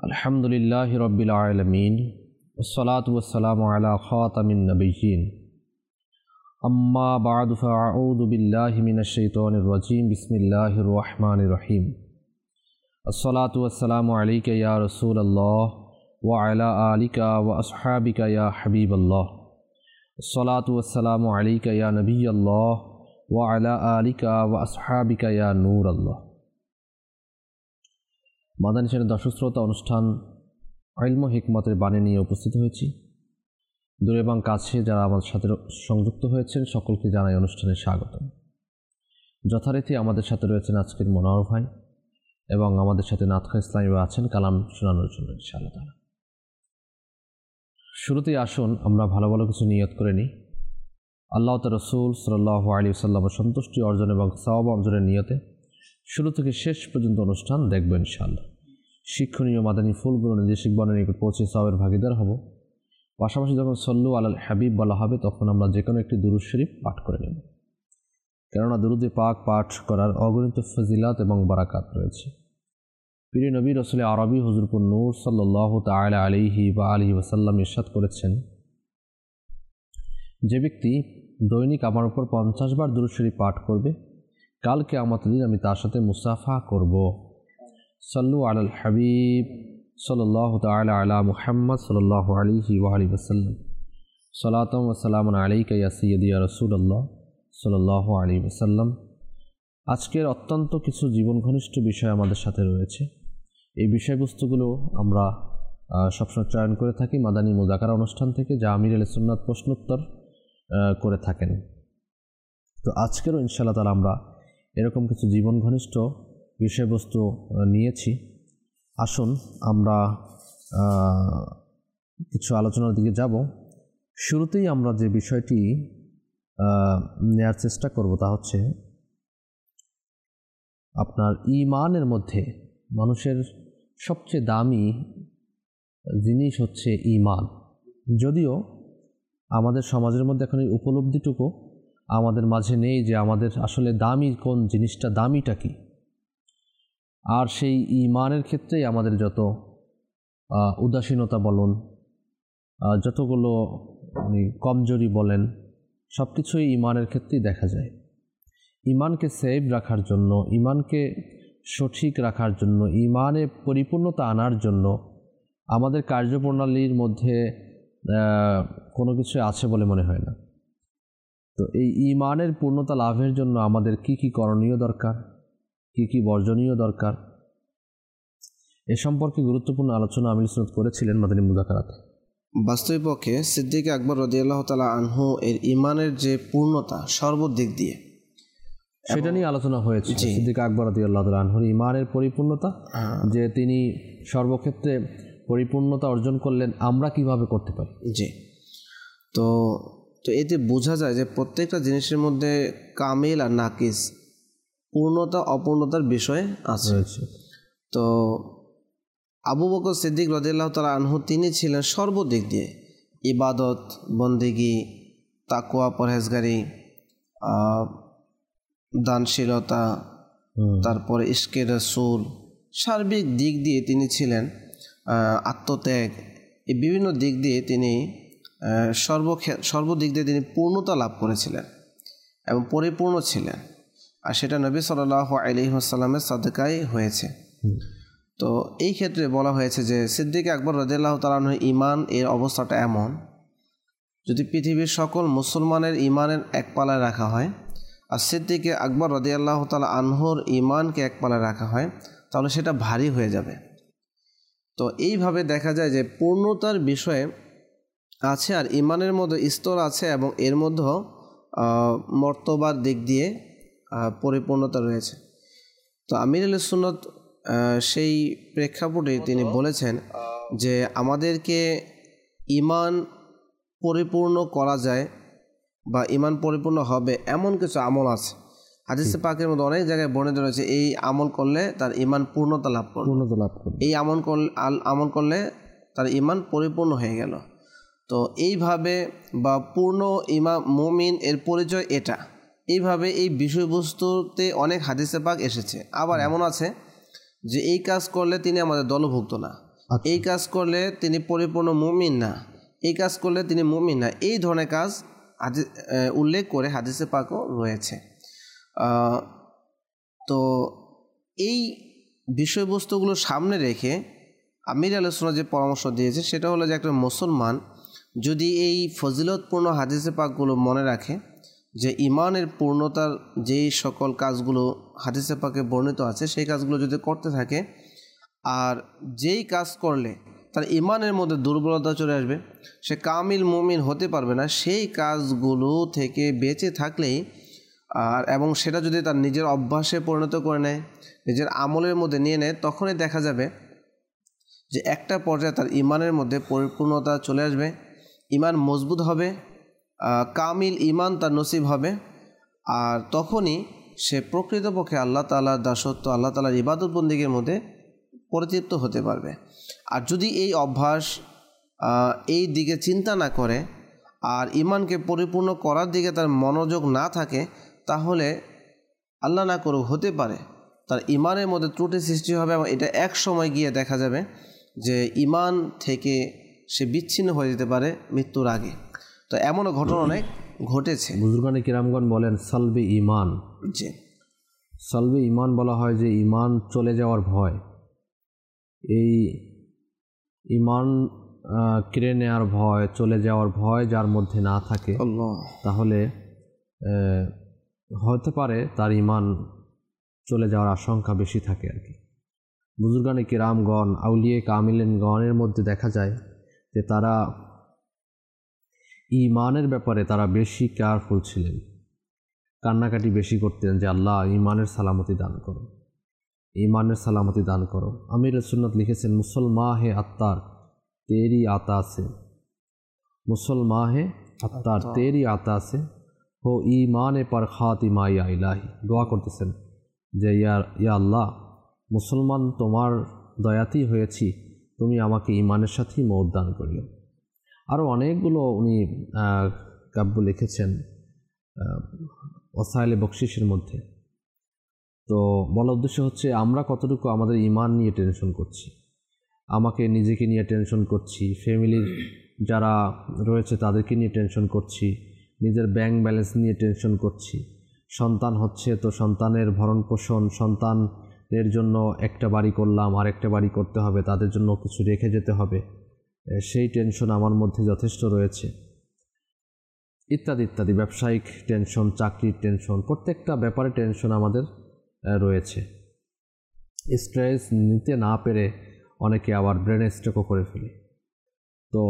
अल्हम्दुलिल्लाहि रब्बिल आलमीन वस्सलातु वस्सलामु अला खातमिन नबिय्यीन अम्मा बअद फ़अऊज़ु बिल्लाहि मिनश शैतानिर रजीम बिस्मिल्लाहिर रहमानिर रहीम अस्सलातु वस्सलामु अलैका या रसूलल्लाह व अला आलिका व अस्हाबिका या हबीबल्लाह अस्सलातु वस्सलामु अलैका या नबिय्यल्लाह व अला आलिका व अस्हाबिका या नूरल्लाह। মাদানী চ্যানেল দর্শক শ্রোতা, অনুষ্ঠান ইলম ও হিকমতের বাণী নিয়ে উপস্থিত হয়েছি। দূরে এবং কাছে যারা আমাদের সাথে সংযুক্ত হয়েছেন সকলকে জানাই অনুষ্ঠানে স্বাগতম। যথারীতি আমাদের সাথে রয়েছেন আজকের মনোহর ভাই এবং আমাদের সাথে নাতখা ইসলামী আছেন কালাম শোনানোর জন্য ইনশাআল্লাহ তাআলা। শুরুতেই আসুন আমরা ভালো ভালো কিছু নিয়ত করে নিই। আল্লাহ তাআলা রাসূল সাল্লাল্লাহু আলাইহি ওয়াসাল্লামের সন্তুষ্টি অর্জন এবং সওয়াব অর্জনের নিয়তে শুরু থেকে শেষ পর্যন্ত অনুষ্ঠান দেখব ইনশাআল্লাহ। শিক্ষণীয় মাদানী ফুলগুলো নির্দেশিক বর্ণের নিকট পৌঁছে সওয়াবের ভাগীদার হব। পাশাপাশি যখন সল্লু আলাল হাবিব বলা হবে তখন আমরা যে কোনো একটি দুরূদ শরীফ পাঠ করে নেব, কেননা দুরূদে পাক পাঠ করার অগণিত ফজিলাত এবং বারাকাত রয়েছে। প্রিয় নবী রাসূল আরবি হুজুরপুর নূর সাল্লাল্লাহু তাআলা আলাইহি ওয়া আলিহি ওয়াসাল্লাম ইরশাদ করেছেন, যে ব্যক্তি দৈনিক আমার উপর 50 বার দুরূদ শরীফ পাঠ করবে, কাল কিয়ামতের দিন আমি তার সাথে মুসাফা করব। সাল্লু আলাল হাবিব সাল্লাল্লাহু তাআলা আলা মুহাম্মদ সাল্লাল্লাহু আলাইহি ওয়া আলিহি ওয়াসাল্লাম সালাতাম ওয়া সালামুন আলাইকা ইয়া সাইয়্যিদি ইয়া রাসূলুল্লাহ সাল্লাল্লাহু আলাইহি ওয়াসাল্লাম। আজকের অত্যন্ত কিছু জীবন ঘনিষ্ঠ বিষয় আমাদের সাথে রয়েছে। এই বিষয়বস্তুগুলো আমরা সবসময় চয়ন করে থাকি মাদানী মুযাকারা অনুষ্ঠান থেকে, যা আমির আহলে সুন্নাত প্রশ্নোত্তর করে থাকেন। তো আজকেরও ইনশাআল্লাহ তাআলা আমরা এরকম কিছু জীবন ঘনিষ্ঠ বিষয়বস্তু নিয়েছি। আসুন আমরা কিছু আলোচনার দিকে যাব। শুরুতেই আমরা যে বিষয়টি নেয়ার চেষ্টা করব তা হচ্ছে আপনার ঈমানের মধ্যে মানুষের সবচেয়ে দামি জিনিস হচ্ছে ঈমান। যদিও আমাদের সমাজের মধ্যে এখন এই উপলব্ধিটুকু আমাদের মাঝে নেই যে আমাদের আসলে দামি কোন জিনিসটা, দামিটা কি। আর সেই ঈমানের ক্ষেত্রেই আমাদের যত উদাসীনতা বলুন, যতগুলো কমজোরি বলেন, সব কিছুই ঈমানের ক্ষেত্রেই দেখা যায়। ঈমানকে সেভ রাখার জন্য, ঈমানকে সঠিক রাখার জন্য, ঈমানে পরিপূর্ণতা আনার জন্য আমাদের কার্যপ্রণালীর মধ্যে কোনো কিছু আছে বলে মনে হয় না। তো এই ঈমানের পূর্ণতা লাভের জন্য আমাদের কি কি করণীয় দরকার, কি কি বর্জনীয় দরকার, এ সম্পর্কে গুরুত্বপূর্ণ আলোচনা আমির সুন্নাত করেছিলেন মাদানী মুযাকারাতে। বাস্তবিক পক্ষে সিদ্দিক আকবর রাদিয়াল্লাহু তাআলা আনহু এর ঈমানের যে পূর্ণতা সর্বদিক দিয়ে, সেটা নিয়ে আলোচনা হয়েছে। সিদ্দিক আকবর রাদিয়াল্লাহু তাআলা আনহুর ঈমানের পরিপূর্ণতা, যে তিনি সর্বক্ষেত্রে পরিপূর্ণতা অর্জন করলেন, আমরা কিভাবে করতে পারি। জি, তো এতে বোঝা যায় যে প্রত্যেকটা জিনিসের মধ্যে কামিল আর নাকিস, পূর্ণতা অপূর্ণতার বিষয় আছে। তো আবু বকর সিদ্দিক রাদিয়াল্লাহু তাআলা আনহু তিনি ছিলেন সর্বদিক দিয়ে ইবাদত, বন্দেগী, তাকওয়া, পরহেজগারি, দানশীলতা, তারপরে ইশকে রাসূল, সার্বিক দিক দিয়ে তিনি ছিলেন, আত্মত্যাগ, এই বিভিন্ন দিক দিয়ে তিনি সর্বদিক দিয়ে তিনি পূর্ণতা লাভ করেছিলেন এবং পরিপূর্ণ ছিলেন। আর সেটা নবী সাল্লাল্লাহু আলাইহি ওয়াসাল্লামের সাদকায় হয়েছে। তো এই ক্ষেত্রে বলা হয়েছে যে সিদ্দিক আকবর রাদিয়াল্লাহু তাআলা আনহুর ঈমান এর অবস্থাটা এমন, যদি পৃথিবীর সকল মুসলমানের ঈমানের এক পালায় রাখা হয় আর সিদ্দিক আকবর রাদিয়াল্লাহু তাআলা আনহুর ঈমানকে এক পালায় রাখা হয়, তাহলে সেটা ভারী হয়ে যাবে। তো এইভাবে দেখা যায় যে পূর্ণতার বিষয়ে আছে আর ঈমানের মধ্যে স্তর আছে এবং এর মধ্যেও মর্তবার দিক দিয়ে পরিপূর্ণতা রয়েছে। তো আমির আহলে সুন্নাত সেই প্রেক্ষাপটে তিনি বলেছেন যে আমাদেরকে ঈমান পরিপূর্ণ করা যায় বা ঈমান পরিপূর্ণ হবে এমন কিছু আমল আছে। হাদিসে পাকের মধ্যে অনেক জায়গায় বর্ণিত রয়েছে এই আমল করলে তার ঈমান পূর্ণতা লাভ করবে, এই আমল করলে তার ঈমান পরিপূর্ণ হয়ে গেল। তো এইভাবে বা পূর্ণ ঈমান মুমিন এর পরিচয় এটা, এইভাবে এই বিষয়বস্তুতে অনেক হাদিসে পাক এসেছে। আবার এমন আছে যে এই কাজ করলে তিনি আমাদের দলভুক্ত না, এই কাজ করলে তিনি পরিপূর্ণ মুমিন না, এই কাজ করলে তিনি মুমিন না, এই ধরনের কাজ উল্লেখ করে হাদিসে পাকও রয়েছে। তো এই বিষয়বস্তুগুলো সামনে রেখে আমির আহলে সুন্নাহ যে পরামর্শ দিয়েছে সেটা হলো যে একটা মুসলমান যদি এই ফজিলতপূর্ণ হাদিসে পাকগুলো মনে রাখে, যে ইমানের পূর্ণতার যেই সকল কাজগুলো হাদিসে পাকে বর্ণিত আছে সেই কাজগুলো যদি করতে থাকে, আর যেই কাজ করলে তার ইমানের মধ্যে দুর্বলতা চলে আসবে, সে কামিল মুমিন হতে পারবে না, সেই কাজগুলো থেকে বেঁচে থাকলেই এবং সেটা যদি তার নিজের অভ্যাসে পরিণত করে নেয়, নিজের আমলের মধ্যে নিয়ে নেয়, তখনই দেখা যাবে যে একটা পর্যায়ে তার ইমানের মধ্যে পরিপূর্ণতা চলে আসবে, ইমান মজবুত হবে, কামিল ইমান তার নসিব হবে। আর তখনই সে প্রকৃতপক্ষে আল্লাহ তাআলার দাসত্ব, আল্লাহ তাআলার ইবাদত বন্দেগীর মধ্যে পরিতৃপ্ত হতে পারবে। আর যদি এই অভ্যাস এই দিকে চিন্তা না করে আর ইমানকে পরিপূর্ণ করার দিকে তার মনোযোগ না থাকে, তাহলে আল্লাহ না করুক হতে পারে তার ইমানের মধ্যে ত্রুটি সৃষ্টি হবে এবং এটা এক সময় গিয়ে দেখা যাবে যে ইমান থেকে সে বিচ্ছিন্ন হয়ে যেতে পারে মৃত্যুর আগে। তো এমনও ঘটনা অনেক ঘটেছে। বুজুর্গানে কিরামগণ বলেন সালবি ইমান, জি, সালবি ইমান বলা হয় যে ইমান চলে যাওয়ার ভয়। এই ইমান কেড়ে নেওয়ার ভয়, চলে যাওয়ার ভয় যার মধ্যে না থাকে, তাহলে হতে পারে তার ইমান চলে যাওয়ার আশঙ্কা বেশি থাকে আর কি। বুজুর্গানে কিরামগণ, আউলিয়ে কামিলেনগণের মধ্যে দেখা যায় যে তারা ইমানের ব্যাপারে তারা বেশি কেয়ারফুল ছিলেন, কান্নাকাটি বেশি করতেন যে আল্লাহ ইমানের সালামতি দান করো, ইমানের সালামতি দান করো। আমির সুন্নাত লিখেছেন মুসলমান হে আত্মার তেরি আতা সে, মুসলমান হে আত্মার তেরি আতা সে হো ইমানে पर খাতিমা ইয়া ইলাহি। দোয়া করতেছেন যে ইয়া আল্লাহ, মুসলমান তোমার দয়াতেই হয়েছি, তুমি আমাকে ইমানের সাথেই মওত দান করিও। আরও অনেকগুলো উনি কাব্য লিখেছেন ওসাইলে বকশিসের মধ্যে। তো বলার উদ্দেশ্য হচ্ছে আমরা কতটুকু আমাদের ইমান নিয়ে টেনশন করছি, আমাকে নিজেকে নিয়ে টেনশন করছি, ফ্যামিলির যারা রয়েছে তাদেরকে নিয়ে টেনশন করছি, নিজের ব্যাংক ব্যালেন্স নিয়ে টেনশন করছি, সন্তান হচ্ছে তো সন্তানের ভরণ পোষণ, সন্তানের জন্য একটা বাড়ি করলাম আর একটা বাড়ি করতে হবে, তাদের জন্য কিছু রেখে যেতে হবে, সেই টেনশন আমার মধ্যে যথেষ্ট রয়েছে, ইত্যাদি ইত্যাদি। ব্যবসায়িক টেনশন, চাকরির টেনশন, প্রত্যেকটা ব্যাপারে টেনশন আমাদের রয়েছে। স্ট্রেস নিতে না পেরে অনেকে আবার ব্রেন স্ট্রোকও করে ফেলে। তো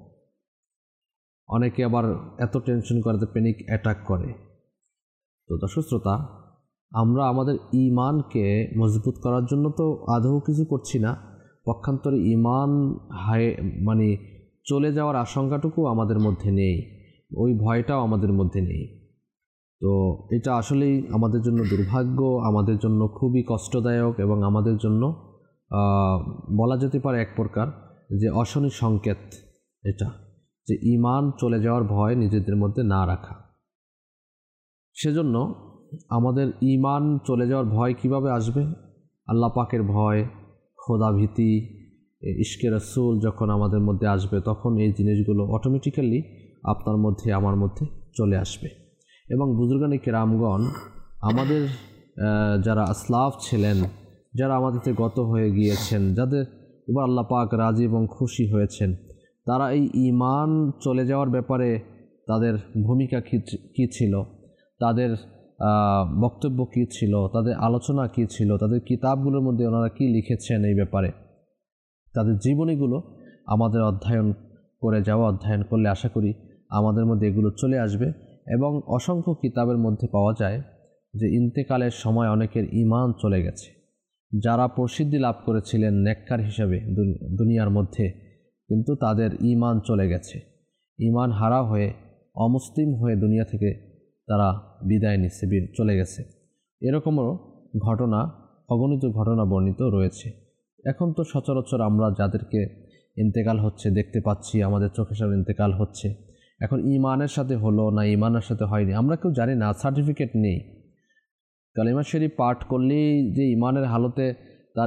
অনেকে আবার এত টেনশন করাতে প্যানিক অ্যাটাক করে। তো দর্শক শ্রোতা, আমরা আমাদের ইমানকে মজবুত করার জন্য তো আদৌ কিছু করছি না, পক্ষান্তরে ইমান মানে চলে যাওয়ার আশঙ্কাটুকু আমাদের মধ্যে নেই, ওই ভয়টাও আমাদের মধ্যে নেই। তো এটা আসলেই আমাদের জন্য দুর্ভাগ্য, আমাদের জন্য খুবই কষ্টদায়ক এবং আমাদের জন্য বলা যেতে পারে এক প্রকার যে অশনি সংকেত, এটা যে ইমান চলে যাওয়ার ভয় নিজেদের মধ্যে না রাখা। সেজন্য আমাদের ইমান চলে যাওয়ার ভয় কিভাবে আসবে? আল্লাহ পাকের ভয়, খোদা ভীতি, ইশকে রাসূল যখন আমাদের মধ্যে আসবে, তখন এই জিনিসগুলো অটোমেটিক্যালি আপনার মধ্যে আমার মধ্যে চলে আসবে। এবং বুজুর্গানে কেরামগণ, আমাদের যারা আসলাফ ছিলেন, যারা আমাদের থেকে গত হয়ে গিয়েছেন, যাদের এবার আল্লাহ পাক রাজি এবং খুশি হয়েছেন, তারা এই ইমান চলে যাওয়ার ব্যাপারে তাদের ভূমিকা কী ছিল, তাদের বক্তব্য কী ছিল, তাদের আলোচনা কী ছিল, তাদের কিতাবগুলোর মধ্যে ওনারা কী লিখেছেন এই ব্যাপারে, তাদের জীবনীগুলো আমাদের অধ্যয়ন করলে আশা করি আমাদের মধ্যে এগুলো চলে আসবে। এবং অসংখ্য কিতাবের মধ্যে পাওয়া যায় যে ইন্তেকালের সময় অনেকের ইমান চলে গেছে, যারা প্রসিদ্ধি লাভ করেছিলেন নেককার হিসাবে দুনিয়ার মধ্যে, কিন্তু তাদের ইমান চলে গেছে, ইমান হারা হয়ে অমুসলিম হয়ে দুনিয়া থেকে তারা বিদায় নিচ্ছে, চলে গেছে। এরকমও ঘটনা, অগণিত ঘটনা বর্ণিত রয়েছে। এখন তো সচরাচর আমরা যাদেরকে ইন্তেকাল হচ্ছে দেখতে পাচ্ছি, আমাদের চোখের সামনে ইন্তেকাল হচ্ছে। এখন ইমানের সাথে হলো না ইমানের সাথে হয়নি আমরা কেউ জানি না, সার্টিফিকেট নেই। কালিমা শরীফ পাঠ করলেই যে ইমানের হালতে তার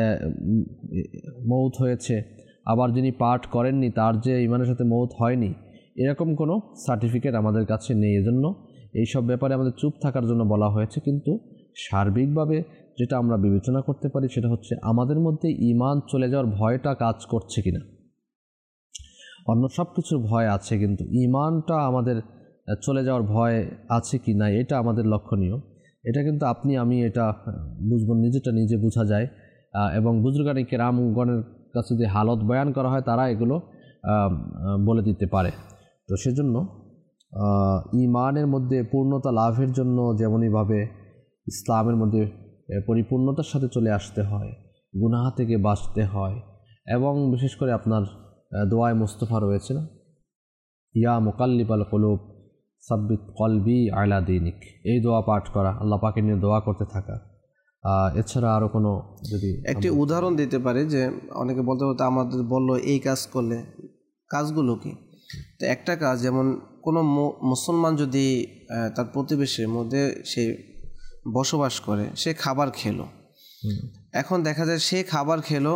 মৌত হয়েছে, আবার যিনি পাঠ করেননি তার যে ইমানের সাথে মৌত হয়নি, এরকম কোনো সার্টিফিকেট আমাদের কাছে নেই। এজন্য এইসব ব্যাপারে আমাদের চুপ থাকার জন্য বলা হয়েছে। কিন্তু সার্বিকভাবে যেটা আমরা বিবেচনা করতে পারি সেটা হচ্ছে আমাদের মধ্যে ঈমান চলে যাওয়ার ভয়টা কাজ করছে কিনা। অন্য সব কিছুর ভয় আছে, কিন্তু ঈমানটা আমাদের চলে যাওয়ার ভয় আছে কি না এটা আমাদের লক্ষণীয়। এটা কিন্তু আপনি আমি এটা বুঝব, নিজেটা নিজে বোঝা যায়। এবং বুজুর্গানি কেরামগণের কাছে যে হালত বয়ান করা হয় তারা এগুলো বলে দিতে পারে। তো সেজন্য ঈমানের মধ্যে পূর্ণতা লাভের জন্য যেমনইভাবে ইসলামের মধ্যে পরিপূর্ণতার সাথে চলে আসতে হয়, গুনাহ থেকে বাঁচতে হয়, এবং বিশেষ করে আপনার দোয়ায়ে মুস্তফা রয়েছে না, ইয়া মুকাল্লিবাল কুলুব সাব্বিত কলবি আলা দীনিক, এই দোয়া পাঠ করা, আল্লাহ পাকের নিয়ে দোয়া করতে থাকা। এছাড়া আরও কোনো যদি একটি উদাহরণ দিতে পারি, যে অনেকে বলতে বলতে আমাদের বললো এই কাজ করলে, কাজগুলো কি? তো একটা কাজ, যেমন কোনো মুসলমান যদি তার প্রতিবেশীর মধ্যে সে বসবাস করে, সে খাবার খেলো, এখন দেখা যায় সে খাবার খেলো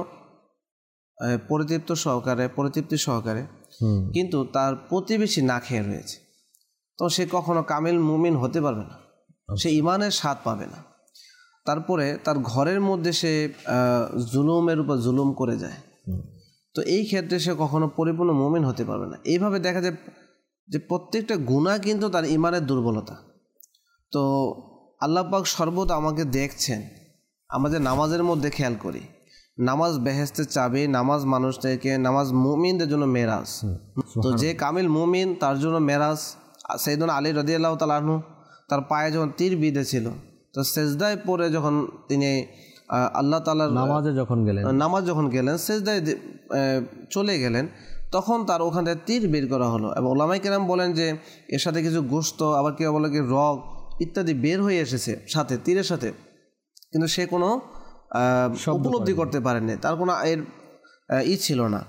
পরিতৃপ্তি সহকারে, কিন্তু তার প্রতিবেশী না খেয়ে রয়েছে, তো সে কখনো কামিল মুমিন হতে পারবে না, সে ঈমানের স্বাদ পাবে না। তারপরে তার ঘরের মধ্যে সে জুলুমের উপর জুলুম করে যায়, তো এই ক্ষেত্রে সে কখনো পরিপূর্ণ মুমিন হতে পারবে না। এইভাবে দেখা যায় যে প্রত্যেকটা গুনাহ কিন্তু তার ঈমানের দুর্বলতা। তো আল্লাহ পাক সর্বদা আমাকে দেখছেন। আমরা যে নামাজের মধ্যে খেয়াল করি, নামাজ বেহেশতের চাবি, নামাজ মানুষদেরকে, নামাজ মুমিনদের জন্য মেরাজ। তো যে কামিল মুমিন তার জন্য মেরাজ। সাইয়েদনা আলী রাদিয়াল্লাহু তাআলা আনহু, তার পায়ে যখন তীর বিঁধেছিল, তো সেজদায় পড়ে যখন তিনি আল্লাহ তাআলার নামাজ যখন গেলেন সেজদায় চলে গেলেন, তখন তার ওখান থেকে তীর বের করা হলো, এবং ওলামায়ে কেরাম বলেন যে এর সাথে কিছু গোশত, আবার কেউ বলে কি রগ ইত্যাদি বের হয়ে এসেছে সাথে, তীরের সাথে, কিন্তু সে কোনো উপলব্ধি করতে পারেননি, তার কোনো এর ছিল না।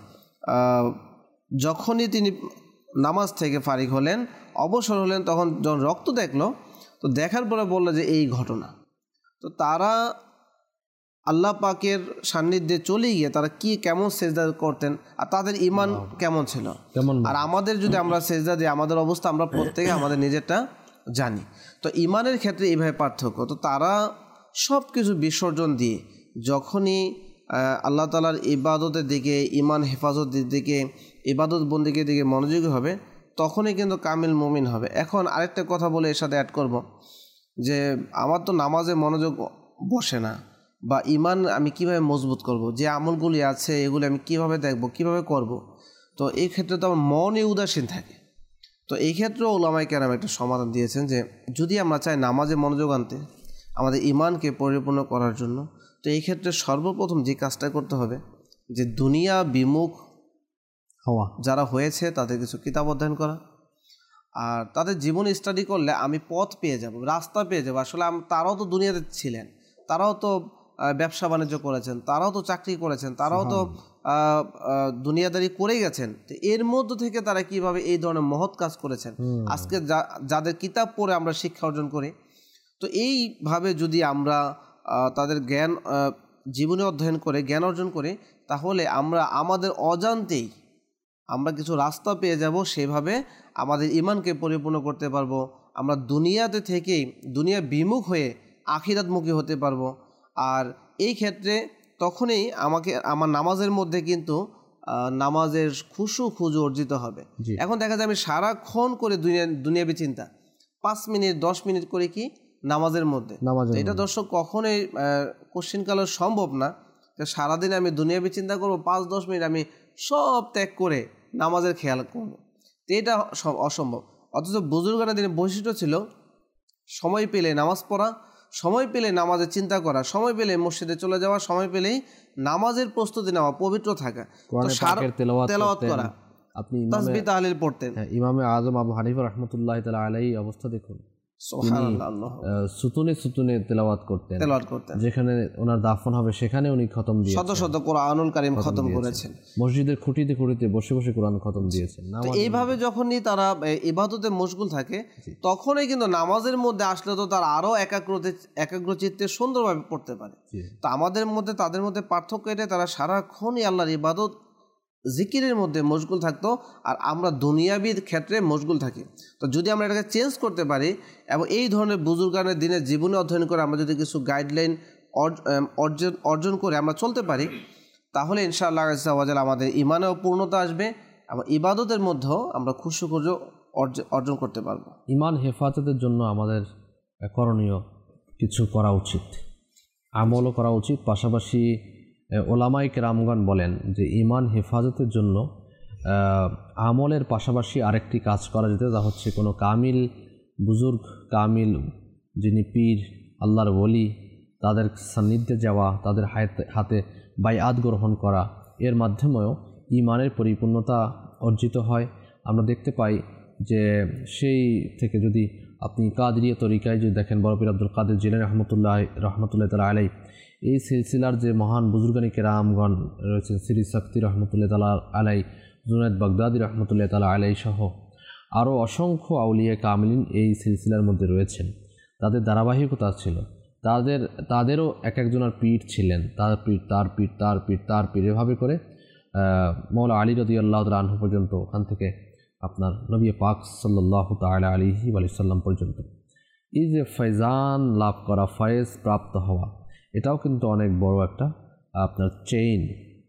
যখনই তিনি নামাজ থেকে ফারিগ হলেন, অবসর হলেন, তখন যখন রক্ত দেখলো, তো দেখার পরে বললো যে এই ঘটনা। তো তারা আল্লাহ পাকের সান্নিধ্যে চলে গিয়ে তারা কেমন সেজদা করতেন, আর তাদের ঈমান কেমন ছিল। আর আমাদের যদি আমরা সেজদা দিই, আমাদের অবস্থা আমরা প্রত্যেকে আমাদের নিজেরটা জানি। তো ঈমানের ক্ষেত্রে এইভাবে পার্থক্য। তো তারা সব কিছু বিসর্জন দিয়ে যখনই আল্লাহ তাআলার ইবাদতের দিকে, ঈমান হেফাজতের দিকে, ইবাদত বন্দেগীর দিকে মনোযোগী হবে, তখনই কিন্তু কামিল মুমিন হবে। এখন আরেকটা কথা বলে এর সাথে অ্যাড করব, যে আমার তো নামাজে মনোযোগ বসে না, বা ঈমান আমি কিভাবে মজবুত করব, যে আমলগুলি আছে এগুলি আমি কিভাবে দেখব, কিভাবে করব। তো এই ক্ষেত্রে তো আমার মনই উদাসীন থাকে। তো এই ক্ষেত্রেও ওলামায়ে কেরাম একটা সমাধান দিয়েছেন, যে যদি আমরা চাই নামাজে মনোযোগ আনতে, আমাদের ঈমানকে পরিপূর্ণ করার জন্য, তো এই ক্ষেত্রে সর্বপ্রথম যে কাজটা করতে হবে, যে দুনিয়া বিমুখ হওয়া যারা হয়েছে তাদের কিছু কিতাব অধ্যয়ন করা, আর তাদের জীবন স্টাডি করলে আমি পথ পেয়ে যাব, রাস্তা পেয়ে যাব। আসলে তারাও তো দুনিয়াতে ছিলেন, তারাও তো ব্যবসা বাণিজ্য করেছেন, তারাও তো চাকরি করেছেন, তারাও তো দুনিয়াদারি করে গেছেন। তো এর মধ্য থেকে তারা কিভাবে এই ধরনের মহৎ কাজ করেছেন, আজকে যাদের কিতাব পড়ে আমরা শিক্ষা অর্জন করি, তো এইভাবে যদি আমরা তাদের জ্ঞান জীবনে অধ্যয়ন করে জ্ঞান অর্জন করি, তাহলে আমরা আমাদের অজান্তেই আমরা কিছু রাস্তা পেয়ে যাব, সেভাবে আমাদের ঈমানকে পরিপূর্ণ করতে পারবো। আমরা দুনিয়াতে থেকেই দুনিয়া বিমুখ হয়ে আখিরাতমুখী হতে পারবো। আর এই ক্ষেত্রে তখনই আমার নামাজের মধ্যে কিন্তু নামাজের খুজু অর্জিত হবে। এখন দেখা যায় আমি সারাক্ষণ করে দুনিয়াবি চিন্তা, 5 মিনিট 10 মিনিট করে কি নামাজের মধ্যে, এটা দর্শক কখনোই কোশ্চিনকালে সম্ভব না। সারাদিন আমি দুনিয়াবি চিন্তা করবো, 5-10 মিনিট আমি সব ত্যাগ করে নামাজের খেয়াল করবো, তো এটা অসম্ভব। অথচ বুজুর্গানের দিনে বৈশিষ্ট্য ছিল সময় পেলে নামাজ পড়া, সময় পেলে নামাজের চিন্তা করা, সময় পেলে মসজিদে চলে যাওয়া, সময় পেলেই নামাজের প্রস্তুতি নেওয়া, পবিত্র থাকা, তেলাওয়াত করা, আপনি তাসবিহ তাহলিল পড়তেন। ইমামে আজম আবু হানিফা রাহমাতুল্লাহি তাআলা আলাইহি অবস্থা দেখুন, সুবহানাল্লাহ, আল্লাহ সুতুনে সুতুনে তেলাওয়াত করতেন, তেলাওয়াত করতেন, যেখানে ওনার দাফন হবে সেখানে উনি খতম শত দিয়েছেন, শত কোরআনুল কারীম খতম করেছেন। মসজিদের খুঁটিতে খুঁটিতে বসে বসে কোরআন খতম দিয়েছেন। তো এইভাবে যখনই তারা ইবাদতে মশগুল থাকে তখনই কিন্তু নামাজের মধ্যে আসলে তো তারা আরও একাগ্রচিত্তে সুন্দরভাবে পড়তে পারে। তো আমাদের মধ্যে তাদের মধ্যে পার্থক্য এটাই, তারা সারাক্ষণই আল্লাহর ইবাদত জিকিরের মধ্যে মশগুল থাকতো, আর আমরা দুনিয়াবির ক্ষেত্রে মশগুল থাকি। তো যদি আমরা এটাকে চেঞ্জ করতে পারি এবং এই ধরনের বুজুর্গানের দিনের জীবনে অধ্যয়ন করে আমরা যদি কিছু গাইডলাইন অর্জন করে আমরা চলতে পারি, তাহলে ইনশাআল্লাহ আজ্জা ওয়া জাল আমাদের ইমানেও পূর্ণতা আসবে এবং ইবাদতের মধ্যেও আমরা খুশি অর্জন করতে পারবো। ইমান হেফাজতের জন্য আমাদের করণীয় কিছু করা উচিত, আমলও করা উচিত। পাশাপাশি ওলামায়ে কেরামগণ বলেন যে ইমান হেফাজতের জন্য আমলের পাশাপাশি আরেকটি কাজ করা যেতে, তা হচ্ছে কোনো কামিল বুজুর্গ, কামিল যিনি পীর, আল্লাহর ওলি, তাদের সান্নিধ্যে যাওয়া, তাদের হাতে বাইআত গ্রহণ করা, এর মাধ্যমেও ইমানের পরিপূর্ণতা অর্জিত হয়। আমরা দেখতে পাই যে সেই থেকে যদি আপনি কাদরিয়া তরিকায় যদি দেখেন, বড় পীর আব্দুল কাদের জিলানী রহমতুল্লাহ তাআলা আলাইহি, এই সিলসিলার যে মহান বুজুর্গানী কেরামগণ রয়েছেন, সিরি সাক্তি রহমতুল্লাহ তাআলা আলাইহি, জুনায়েদ বাগদাদি রহমতুল্লাহ তাআলা আলাইহি সহ আরও অসংখ্য আউলিয়া কামিলিন এই সিলসিলার মধ্যে রয়েছেন। তাদের ধারাবাহিকতা ছিল, তাদেরও এক একজনের পীর ছিলেন, তার পীর, তার পীর, তার পীর, তার পীর, এভাবে করে মওলা আলী রাদিয়াল্লাহু তাআলা আনহু পর্যন্ত, ওখান থেকে আপনার নবী পাক সাল্লাল্লাহু তাআলা আলাইহি ওয়া সাল্লাম পর্যন্ত। এই যে ফয়জান লাভ করা, ফয়েজ প্রাপ্ত হওয়া, এটাও কিন্তু অনেক বড় একটা আপনার চেইন।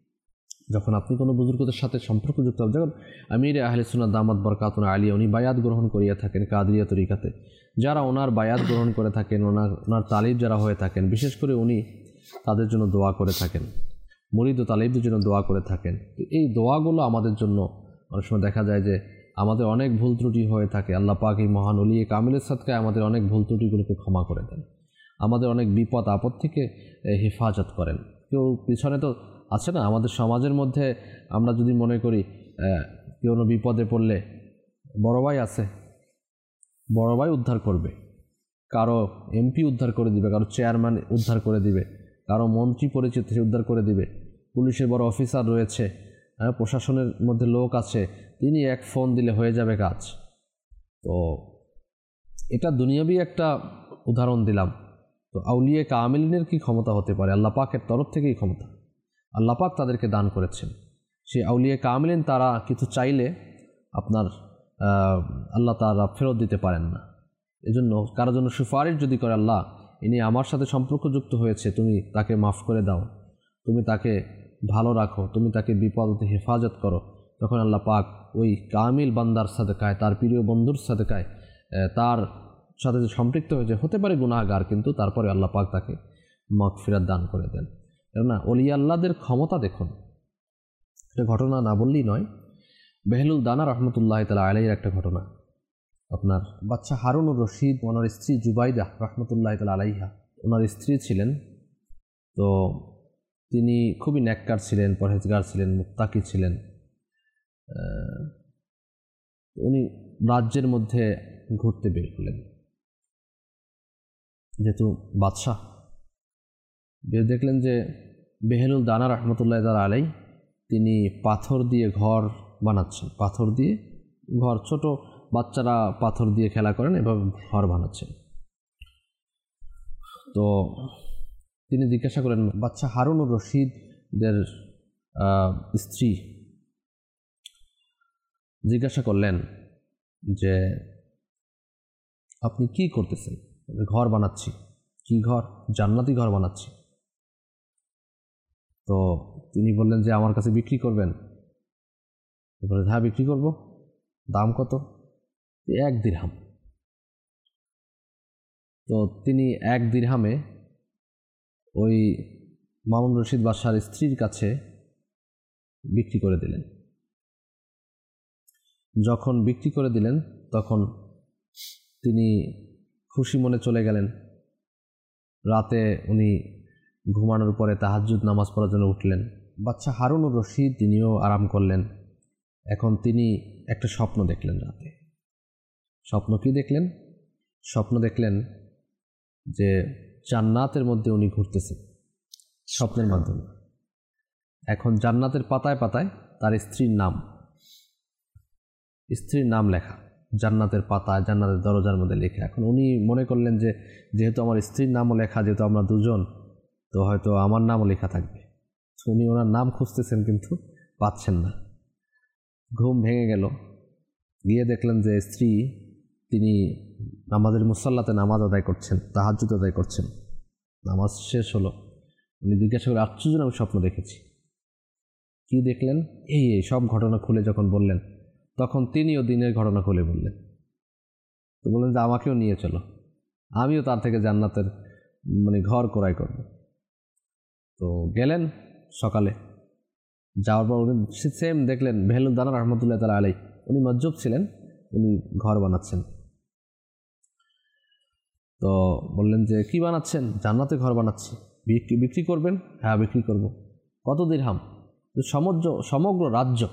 যখন আপনি কোনো বুজুর্গদের সাথে সম্পর্কযুক্ত হন, যেমন আমির আহলে সুন্নাত দামাত বরকাতুন আলিয়া, উনি বায়াত গ্রহণ করিয়া থাকেন কাদরিয়া তরিকাতে, যারা ওনার বায়াত গ্রহণ করে থাকেন, ওনার তালিব যারা হয়ে থাকেন, বিশেষ করে উনি তাদের জন্য দোয়া করে থাকেন, মুরিদ ও তালিবদের জন্য দোয়া করে থাকেন। এই দোয়াগুলো আমাদের জন্য অনেক সময় দেখা যায় যে আমাদের অনেক ভুল ত্রুটি হয়ে থাকে। আল্লাহ পাক এই মহান ওলিয়ে কামিলের সাদকায় আমাদের অনেক ভুল ত্রুটিগুলোকে ক্ষমা করে দেন, আমাদের অনেক বিপদ আপদ থেকে হেফাজত করেন। কেউ পিছনে তো আছে না আমাদের সমাজের মধ্যে, আমরা যদি মনে করি কেউ বিপদে পড়লে বড় ভাই আছে, বড় ভাই উদ্ধার করবে, কারো এমপি উদ্ধার করে দিবে, কারো চেয়ারম্যান উদ্ধার করে দিবে, কারো মন্ত্রী পরিচিত সে উদ্ধার করে দিবে, পুলিশের বড় অফিসার রয়েছে, প্রশাসনের মধ্যে লোক আছে, তিনি এক ফোন দিলে হয়ে যাবে কাজ। তো এটা দুনিয়াবি একটা উদাহরণ দিলাম। তো আউলিয়া কামিলিনের কি ক্ষমতা হতে পারে? আল্লাহ পাকের তরফ থেকেই ক্ষমতা, আল্লাহ পাক তাদেরকে দান করেছেন। সেই আউলিয়া কামিলিন তারা কিছু চাইলে আপনার আল্লাহ তারা ফেরত দিতে পারেন না। এজন্য কারোর জন্য সুপারিশ যদি করে, আল্লাহ ইনি আমার সাথে সম্পর্কযুক্ত হয়েছে, তুমি তাকে মাফ করে দাও, তুমি তাকে ভালো রাখো, তুমি তাকে বিপদ হতে হেফাজত করো, তখন আল্লাহ পাক ওই কামিল বান্দার সাদকায়, তার প্রিয় বন্ধুর সাদকায়, তার সাথে যে সম্পৃক্ত হয়েছে, হতে পারে গুনাহগার, কিন্তু তারপরে আল্লাহ পাক তাকে মাগফিরাত দান করে দেন। কেননা ওলিয়া আল্লাহদের ক্ষমতা দেখুন। একটা ঘটনা না বললেই নয়, বেহলুল দানা রহমতুল্লাহ তাআলা আলাইহির একটা ঘটনা। আপনার বাচ্চা হারুনুর রশিদ, ওনার স্ত্রী জুবাইদা রহমতুল্লাহ তাআলা আলাইহা, ওনার স্ত্রী ছিলেন। তো তিনি খুবই নেককার ছিলেন, পরহেজগার ছিলেন, মুত্তাকি ছিলেন। উনি রাজ্যের মধ্যে ঘুরতে বের হলেন, যেহেতু বাদশাহ। বের দেখলেন যে বেহলুল দানা রহমতুল্লাহ তাআলা আলাইহি তিনি পাথর দিয়ে ঘর বানাচ্ছেন, পাথর দিয়ে ঘর, ছোট বাচ্চারা পাথর দিয়ে খেলা করেন, এভাবে ঘর বানাচ্ছেন। তো তিনি জিজ্ঞাসা করেন, বাচ্চা হারুনুর রশিদের স্ত্রী জিজ্ঞাসা করলেন যে আপনি কি করতেছেন? ঘর বানাচ্ছি। কি ঘর? জান্নাতি ঘর বানাচ্ছি। তো তিনি বললেন যে আমার কাছে বিক্রি করবেন? বলে হ্যাঁ বিক্রি করব। দাম কত? 1 দিরহাম। তো তিনি 1 দিরহামে ওই মামুন রশিদ বাদশার স্ত্রীর কাছে বিক্রি করে দিলেন। যখন বিক্রি করে দিলেন তখন তিনি খুশি মনে চলে গেলেন। রাতে উনি ঘুমানোর পরে তাহাজ্জুদ নামাজ পড়ার জন্য উঠলেন। বাচ্চা হারুনুর রশিদ তিনিও আরাম করলেন। এখন তিনি একটা স্বপ্ন দেখলেন রাতে। স্বপ্ন কি দেখলেন? স্বপ্ন দেখলেন যে জান্নাতের মধ্যে উনি ঘুরতেছেন স্বপ্নের মাধ্যমে। এখন জান্নাতের পাতায় পাতায় তার স্ত্রীর নাম লেখা, জান্নাতের পাতায় জান্নাতের দরজার মধ্যে লেখা। এখন উনি মনে করলেন যে যেহেতু আমার স্ত্রীর নামও লেখা, যেহেতু আমরা দুজন, তো হয়তো আমার নামও লেখা থাকবে। উনি ওনার নাম খুঁজতেছেন কিন্তু পাচ্ছেন না। ঘুম ভেঙে গেল, গিয়ে দেখলেন যে স্ত্রী তিনি আমাদের মুসাল্লাতে নামাজ আদায় করছেন, তাহাজ্জুদ আদায় করছেন। নামাজ শেষ হলো, উনি জিজ্ঞাসা করে, আশ্চর্য আমি স্বপ্ন দেখেছি। কি দেখলেন? এই সব ঘটনা খুলে যখন বললেন, তখন তিনিও দিনের ঘটনা খুলে বললেন। তো বললেন যে আমাকেও নিয়ে চলো, আমিও তার থেকে জান্নাতের ঘর ক্রয় করব। তো গেলেন সকালে, যাওয়ার পর উনি সেম দেখলেন ভেলুদ্দানা রহমতুল্লাহ তাআলা আলাইহি, উনি মজ্জুব ছিলেন, উনি ঘর বানাচ্ছেন। তো বললেন যে কি বানাচ্ছেন? জান্নাতে ঘর বানাচ্ছি। বিক্রি করবেন? হ্যাঁ বিক্রি করব। কত দিরহাম? সমগ্র রাজ্য।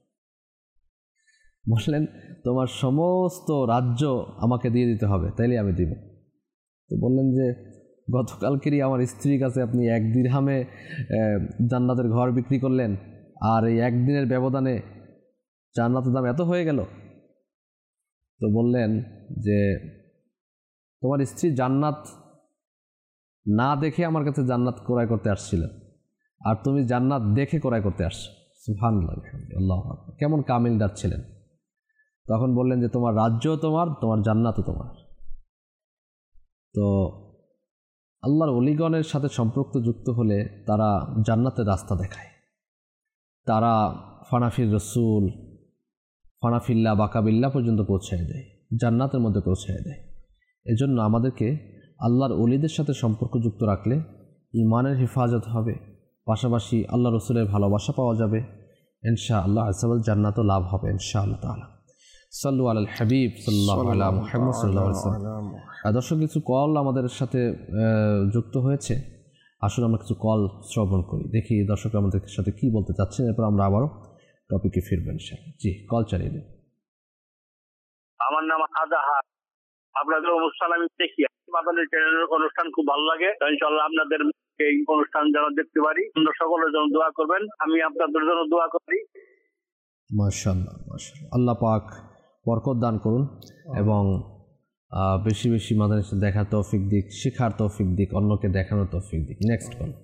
বললেন তোমার সমস্ত রাজ্য আমাকে দিয়ে দিতে হবে, তাইলে আমি দিব। তো বললেন যে গতকালকেরই আমার স্ত্রীর কাছে আপনি 1 দিরহামে জান্নাতের ঘর বিক্রি করলেন, আর এই একদিনের ব্যবধানে জান্নাতের দাম এত হয়ে গেল। তো বললেন যে তোমার স্ত্রী জান্নাত না দেখে আমার কাছে জান্নাত ক্রয় করতে আসছিল, আর তুমি জান্নাত দেখে ক্রয় করতে আসছো। সুবহানাল্লাহ, আল্লাহু আকবার, কেমন কামিলদার ছিলেন। তখন বললেন যে তোমার রাজ্যও তোমার, তোমার জান্নাতও তোমার। তো আল্লাহর ওলিগণের সাথে সম্পর্ক যুক্ত হলে তারা জান্নাতের রাস্তা দেখায়, তারা ফানাফির রসুল, ফানাফিল্লা বাকাবিল্লা পর্যন্ত পৌঁছায় দেয়, জান্নাতের মধ্যে পৌঁছায় দেয়। এজন্য আমাদেরকে আল্লাহর ওলিদের সাথে সম্পর্ক যুক্ত রাখলে ইমানের হেফাজত হবে, পাশাপাশি আল্লাহ রসুলের ভালোবাসা পাওয়া যাবে, ইনশাআল্লাহ আজওয়াল জান্নাতও লাভ হবে ইনশাআল্লাহ তাআলা। সাল্লু আলাল হাবিব সাল্লাল্লাহু আলা মুহাম্মদ সাল্লাল্লাহু আলাইহি ওয়াসাল্লাম। দর্শক, কিছু কল আমাদের সাথে যুক্ত হয়েছে, আসলে আমরা কিছু কল শ্রবণ করি, দেখি দর্শক আমাদের সাথে কি বলতে চাচ্ছেন, এরপর আমরা আবারও টপিকে ফিরবেন ইনশাআল্লাহ। জি, কল চালিয়ে দিন। আমার নাম আজাহার, আপনাদের অনুষ্ঠান আমি দেখি, আপনাদের চ্যানেলের অনুষ্ঠান খুব ভালো লাগে। ইনশাআল্লাহ আপনাদের এই অনুষ্ঠান যেন দেখতে পারি, আপনারা সকলের জন্য দোয়া করবেন, আমি আপনাদের জন্য দোয়া করি। মাশাআল্লাহ, মাশাআল্লাহ, আল্লাহ পাক বরকত দান করুন এবং বেশি বেশি মাদানী দেখার তৌফিক দিক, শেখার তৌফিক দিক, অন্যকে দেখানোর তৌফিক দিক। Next call.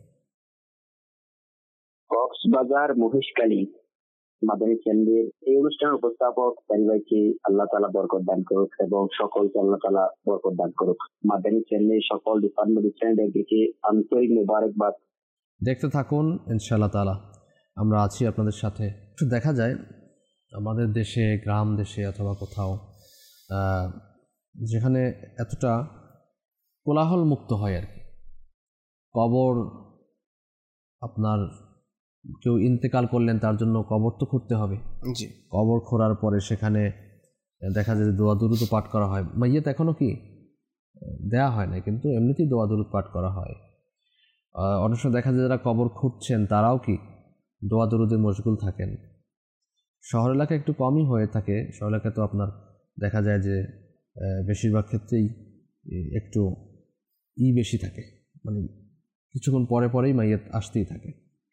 কক্সবাজার মহেশখালী মাদানী চ্যানেলের এই অনুষ্ঠানের উপস্থাপক ভাইকে আল্লাহ তাআলা বরকত দান করুক এবং সকলকে আল্লাহ তাআলা বরকত দান করুক। মাদানী চ্যানেলের সকল ডিপার্টমেন্ট চ্যানেলকে আন্তরিক মোবারকবাদ। দেখতে থাকুন ইনশাআল্লাহ তাআলা, আমরা আছি আপনাদের সাথে। দেখা যায় আমাদের দেশে, গ্রাম দেশে অথবা কোথাও যেখানে এতটা কোলাহল মুক্ত হয় আর কি, কবর, আপনার কেউ ইন্তেকাল করলেন, তার জন্য কবর তো খুঁড়তে হবে। জি, কবর খোঁড়ার পরে সেখানে দেখা যায় যে দোয়া দুরুদ পাঠ করা হয়। মাইয়াত এখনও কি দেয়া হয় না, কিন্তু এমনিতেই দোয়া দুরুদ পাঠ করা হয়। অনেক সময় দেখা যায় যারা কবর খুঁড়ছেন তারাও কি দোয়া দুরুদে মশগুল থাকেন। শহর এলাকায় একটু কমই হয়ে থাকে, শহর এলাকায় তো আপনার দেখা যায় যে বেশিরভাগ ক্ষেত্রেই একটু বেশি থাকে, কিছুক্ষণ পরে পরেই মাইয়াত আসতেই থাকে।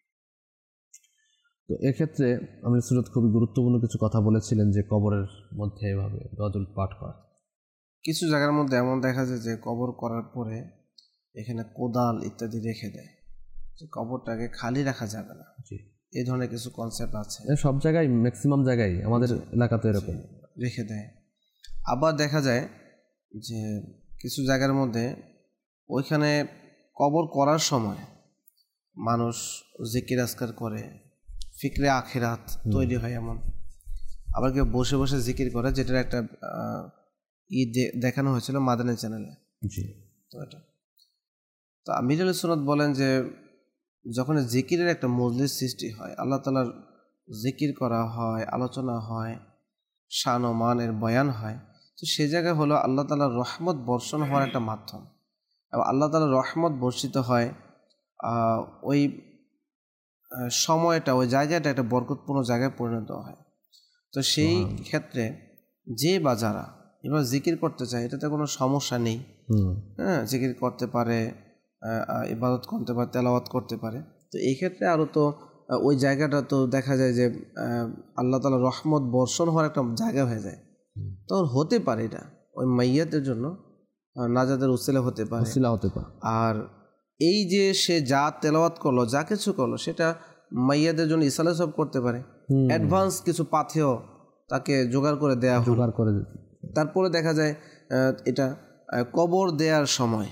তো এক্ষেত্রে আমি সুরত খুবই গুরুত্বপূর্ণ কিছু কথা বলেছিলেন যে কবরের মধ্যে এভাবে দোয়া দুরুদ পাঠ করা। কিছু জায়গার মধ্যে এমন দেখা যায় যে কবর করার পরে এখানে কোদাল ইত্যাদি রেখে দেয়, যে কবরটাকে খালি রাখা যাবে না। জি, এই ধরনের কিছু কনসেপ্ট আছে, সব জায়গায়, ম্যাক্সিমাম জায়গায় আমাদের এলাকাতে এরকম রেখে দেয়। আবার দেখা যায় যে কিছু জায়গার মধ্যে ওইখানে কবর করার সময় মানুষ জিকির আজকার করে, ফিকরে আখিরাত তৈরি হয় এমন। আবার কেউ বসে বসে জিকির করে, যেটার একটা দেখানো হয়েছিল মাদানী চ্যানেলে। জি, তো এটা তো আমিরুল সুন্নাত বলেন যে যখন জিকিরের একটা মজলিস সৃষ্টি হয়, আল্লাহ তাআলার জিকির করা হয়, আলোচনা হয়, শান ও মানের বয়ান হয়, তো সে জায়গায় হলো আল্লাহ তাআলার রহমত বর্ষণ হওয়ার একটা মাধ্যম, এবং আল্লাহ তাআলার রহমত বর্ষিত হয় ওই সময়টা, ওই জায়গাটা একটা বরকতপূর্ণ জায়গায় পরিণত হয়। তো সেই ক্ষেত্রে যে বা যারা এবার জিকির করতে চায়, এটাতে কোনো সমস্যা নেই। হ্যাঁ, জিকির করতে পারে, ইবাদত করতে পারে, তেলাওয়াত করতে পারে। তো এই ক্ষেত্রে আরও তো ওই জায়গাটা তো দেখা যায় যে আল্লাহ তাআলার রহমত বর্ষণ হওয়ার একটা জায়গা হয়ে যায়। তখন হতে পারে এটা ওই মাইয়াতের জন্য নাজাতের উসিলা হতে পারে। আর এই যে সে যা তেলাওয়াত করলো, যা কিছু করলো, সেটা মাইয়াদের জন্য ইসালে সব করতে পারে। অ্যাডভান্স কিছু পাথেয় তাকে জোগাড় করে দেয়া হলো। তারপরে দেখা যায় এটা কবর দেওয়ার সময়,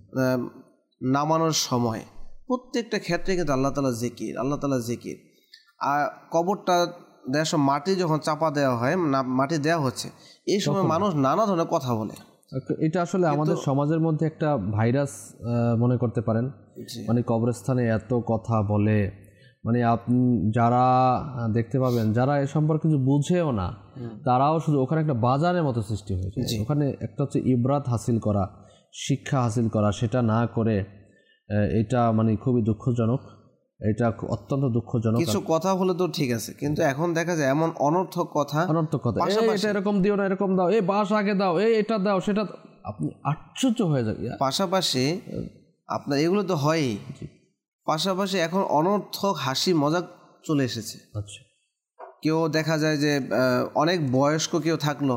নামানোর সময়, প্রত্যেকটা ক্ষেত্রে কিন্তু আল্লাহ তাআলা জিকির। আর কবরটা দেওয়ার সময় মাটি যখন চাপা দেওয়া হয়, মাটি দেওয়া হচ্ছে, এই সময় মানুষ নানা ধরনের কথা বলে। এটা আসলে আমাদের সমাজের মধ্যে একটা ভাইরাস মনে করতে পারেন। মানে কবরস্থানে এত কথা বলে, মানে আপনি যারা দেখতে পাবেন যারা এ সম্পর্কে কিছু বুঝেও না, তারাও শুধু ওখানে একটা বাজারের মতো সৃষ্টি হয়েছে। ওখানে একটা হচ্ছে ইবরাত হাসিল করা, শিক্ষা হাসিল করা, সেটা না করে এটা মানে খুবই দুঃখজনক। এটা অত্যন্ত দুঃখজনক। কিছু কথা বলে তো ঠিক আছে, কিন্তু এখন দেখা যায় এমন অনর্থক কথা, এটা এরকম দিও না, এরকম দাও, এই বাস আগে দাও, এটা দাও, সেটা, আপনি আশ্চর্য হয়ে যাবে। পাশাপাশি আপনার এগুলো তো হয়ই, পাশাপাশি এখন অনর্থক হাসি মজাক চলে এসেছে। আচ্ছা, কেউ দেখা যায় যে অনেক বয়স্ক কেউ থাকলো,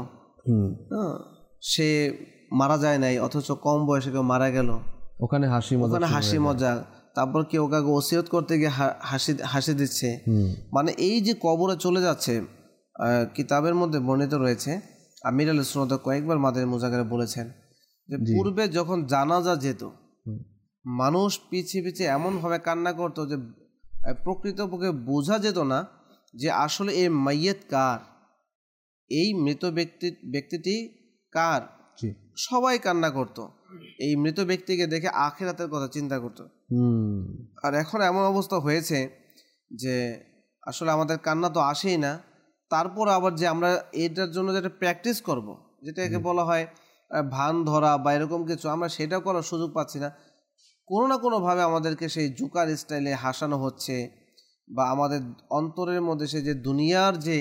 সে মারা যায় নাই, অথচ কম বয়সে কেউ মারা গেল, ওখানে হাসি মজাক। তারপর কেউ কাউকে ওসিয়ত করতে গিয়ে হাসি দিচ্ছে। মানে এই যে কবরে চলে যাচ্ছে, কিতাবের মধ্যে বর্ণিত রয়েছে, আমির আল সুন্নাত কয়েকবার মাদের মুজাকারে বলেছেন যে পূর্বে যখন জানাজা যেত, মানুষ পিছিয়ে পিছিয়ে এমনভাবে কান্না করতো যে প্রকৃতপক্ষে বোঝা যেত না যে আসলে এই মাইয়াত কার, এই মৃত ব্যক্তিটি কার। সবাই কান্না করত, এই মৃত ব্যক্তিকে দেখে আখিরাতের কথা চিন্তা করত। আর এখন এমন অবস্থা হয়েছে যে আসলে আমাদের কান্না তো আসেই না, তারপর আবার যে আমরা এটার জন্য যেটা প্র্যাকটিস করব, যেটাকে বলা হয় ভান ধরা বা এরকম কিছু, আমরা সেটাও করার সুযোগ পাচ্ছি না। কোনো না কোনোভাবে আমাদেরকে সেই জুকার স্টাইলে হাসানো হচ্ছে, বা আমাদের অন্তরের মধ্যে সে যে দুনিয়ার যে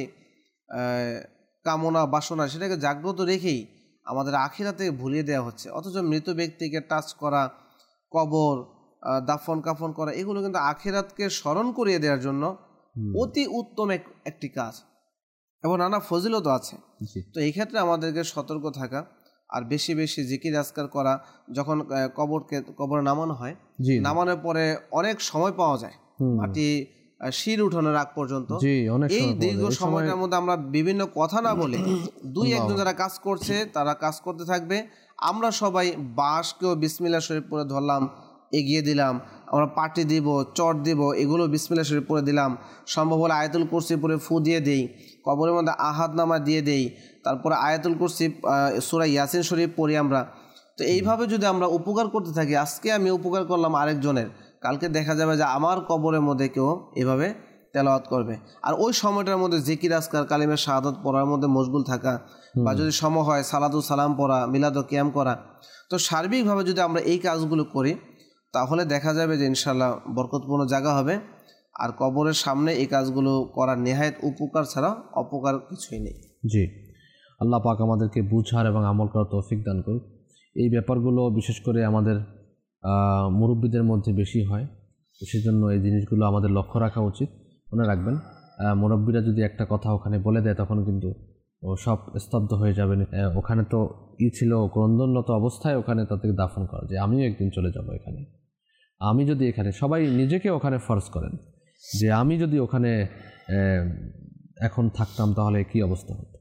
কামনা বাসনা, সেটাকে জাগ্রত রেখেই আমাদের আখিরাতে ভুলিয়ে দেওয়া হচ্ছে। অথচ মৃত ব্যক্তিকে টাচ করা, কবর দাফন কাফন করা, এগুলো কিন্তু আখিরাতকে স্মরণ করিয়ে দেওয়ার জন্য অতি উত্তম একটি কাজ, এবং নানা ফজিলত আছে। তো এই ক্ষেত্রে আমাদেরকে সতর্ক থাকা, আর বেশি বেশি জিকির আজকার করা। যখন কবর নামানো হয়, নামানোর পরে অনেক সময় পাওয়া যায়, মাটি শির উঠানোর আগ পর্যন্ত, এই দীর্ঘ সময়টার মধ্যে আমরা বিভিন্ন কথা না বলে, দুই একজন যারা কাজ করছে তারা কাজ করতে থাকবে। আমরা সবাই বাঁশকেও বিসমিল্লাহ শরীফ পড়ে ধরলাম, এগিয়ে দিলাম, আমরা পাটি দিব, চট দিব, এগুলো বিসমিল্লাহ শরীফ পড়ে দিলাম। সম্ভব হলে আয়াতুল কুরসি পড়ে ফু দিয়ে দেই, কবরের মধ্যে আহাদনামা দিয়ে দেই, তারপরে আয়াতুল কুরসি সূরা ইয়াসিন শরীফ পড়ি আমরা। তো এইভাবে যদি আমরা উপকার করতে থাকি, আজকে আমি উপকার করলাম আরেকজনের, কালকে দেখা যাবে যে আমার কবরের মধ্যে কেউ এভাবে তেলাওয়াত করবে। আর ওই সময়টার মধ্যে জিকির আজকার, কালিমা শাহাদাত পড়ার মধ্যে মশগুল থাকা, বা যদি সময় হয় সালাতু সালাম পড়া, মিলাদ ও কিয়াম করা। তো সার্বিকভাবে যদি আমরা এই কাজগুলো করি, তাহলে দেখা যাবে যে ইনশাআল্লাহ বরকতপূর্ণ জায়গা হবে। আর কবরের সামনে এই কাজগুলো করার নেহায়েত উপকার ছাড়া অপকার কিছুই নেই। জি, আল্লাহ পাক আমাদেরকে বুঝার এবং আমল করার তৌফিক দান করুন। এই ব্যাপারগুলো বিশেষ করে আমাদের মুরব্বীদের মধ্যে বেশি হয়, সেজন্য এই জিনিসগুলো আমাদের লক্ষ্য রাখা উচিত। মনে রাখবেন, মুরব্বীরা যদি একটা কথা ওখানে বলে দেয়, তখন কিন্তু সব স্তব্ধ হয়ে যাবে। ওখানে তো ছিল ক্রন্দনরত অবস্থায় ওখানে তাদেরকে দাফন করা, যে আমিও একদিন চলে যাব এখানে। আমি যদি এখানে, সবাই নিজেকে ওখানে ফরজ করেন যে আমি যদি ওখানে এখন থাকতাম তাহলে কি অবস্থা হতো।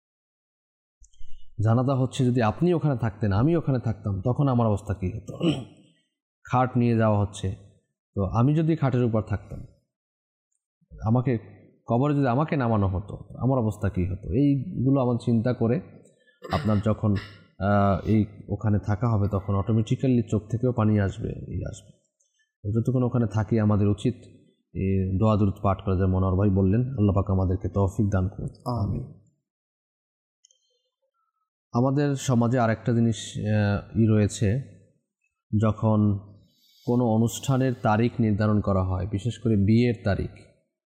জানাজা হচ্ছে, যদি আপনি ওখানে থাকতেন, আমি ওখানে থাকতাম, তখন আমার অবস্থা কী হতো। খাট নিয়ে যাওয়া হচ্ছে, তো আমি যদি খাটের উপর থাকতাম, আমাকে কবরে যদি আমাকে নামানো হতো, আমার অবস্থা কী হতো। এইগুলো আমার চিন্তা করে আপনার যখন এই ওখানে থাকা হবে, তখন অটোমেটিক্যালি চোখ থেকেও পানি আসবে। যতক্ষণ ওখানে থাকি আমাদের উচিত এই দোয়া দুরূদ পাঠ করা, যেমন মনোহর ভাই বললেন। আল্লাহ পাক আমাদেরকে তৌফিক দান করুন, আমিন। আমাদের সমাজে আরেকটা জিনিস রয়েছে, যখন কোনো অনুষ্ঠানের তারিখ নির্ধারণ করা হয়, বিশেষ করে বিয়ের তারিখ,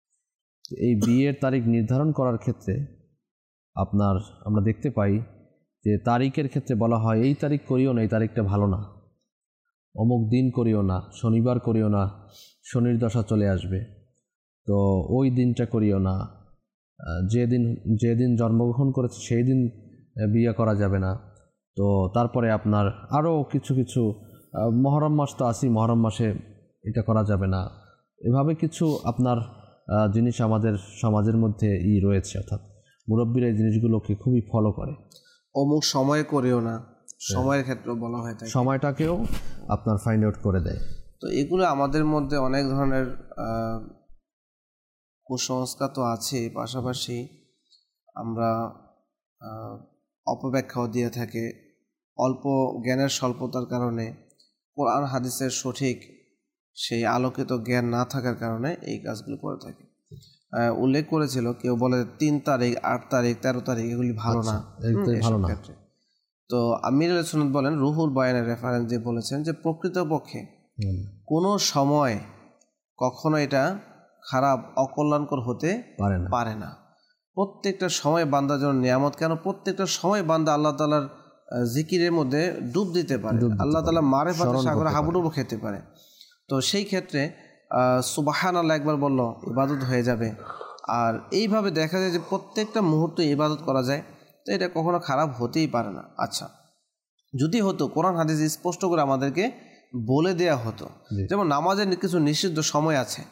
এই বিয়ের তারিখ নির্ধারণ করার ক্ষেত্রে আমরা দেখতে পাই যে তারিখের ক্ষেত্রে বলা হয় এই তারিখ করিও না, এই তারিখটা ভালো না, অমুক দিন করিও না, শনিবার করিও না, শনির দশা চলে আসবে, তো ওই দিনটা করিও না, যেদিন জন্মগ্রহণ করেছে সেই দিন বিয়ে করা যাবে না। তো তারপরে আপনার আরও কিছু কিছু মহরম মাস তো আসি, মহরম মাসে এটা করা যাবে না, এভাবে কিছু আপনার জিনিস আমাদের সমাজের মধ্যে রয়েছে, অর্থাৎ মুরব্বীরা এই জিনিসগুলোকে খুবই ফলো করে। অমুক সময় করেও না, সময়ের ক্ষেত্রে বলা হয় থাকে, সময়টাকেও আপনার ফাইন্ড আউট করে দেয়। তো এগুলো আমাদের মধ্যে অনেক ধরনের কুসংস্কার তো আছে, পাশাপাশি আমরা অপব্যাখ্যাও দিয়ে থাকে। অল্প জ্ঞানের স্বল্পতার কারণে, কোরআন হাদিসের সঠিক সেই আলোকিত জ্ঞান না থাকার কারণে এই কাজগুলো করে থাকে। উল্লেখ করেছিল, কেউ বলে 3 তারিখ, 8 তারিখ, 13 তারিখ এগুলি ভালো না, ভালো না। তো আমির আল সুন্নাত বলেন, রুহুল বয়ানের রেফারেন্স দিয়ে বলেছেন যে প্রকৃতপক্ষে কোনো সময় কখনো এটা খারাপ অকল্যাণকর হতে পারে না। প্রত্যেকটা সময় বান্দা যেন নিয়ামত, কেন প্রত্যেকটা সময় বান্দা আল্লাহ তাআলার জিকিরের মধ্যে ডুব দিতে পারে, আল্লাহ তাআলা মারিফাতের সাগরে হাবুডুবু খেতে পারে। তো সেই ক্ষেত্রে সুবহানাল্লাহ একবার বলল ইবাদত হয়ে যাবে। আর এইভাবে দেখা যায় যে প্রত্যেকটা মুহূর্তে ইবাদত করা যায়, তো এটা কখনো খারাপ হতেই পারে না। আচ্ছা, যদি হতো কোরআন হাদিস স্পষ্ট করে আমাদেরকে বলে দেয়া হতো, যেমন নামাজের কিছু নিষিদ্ধ সময় আছে,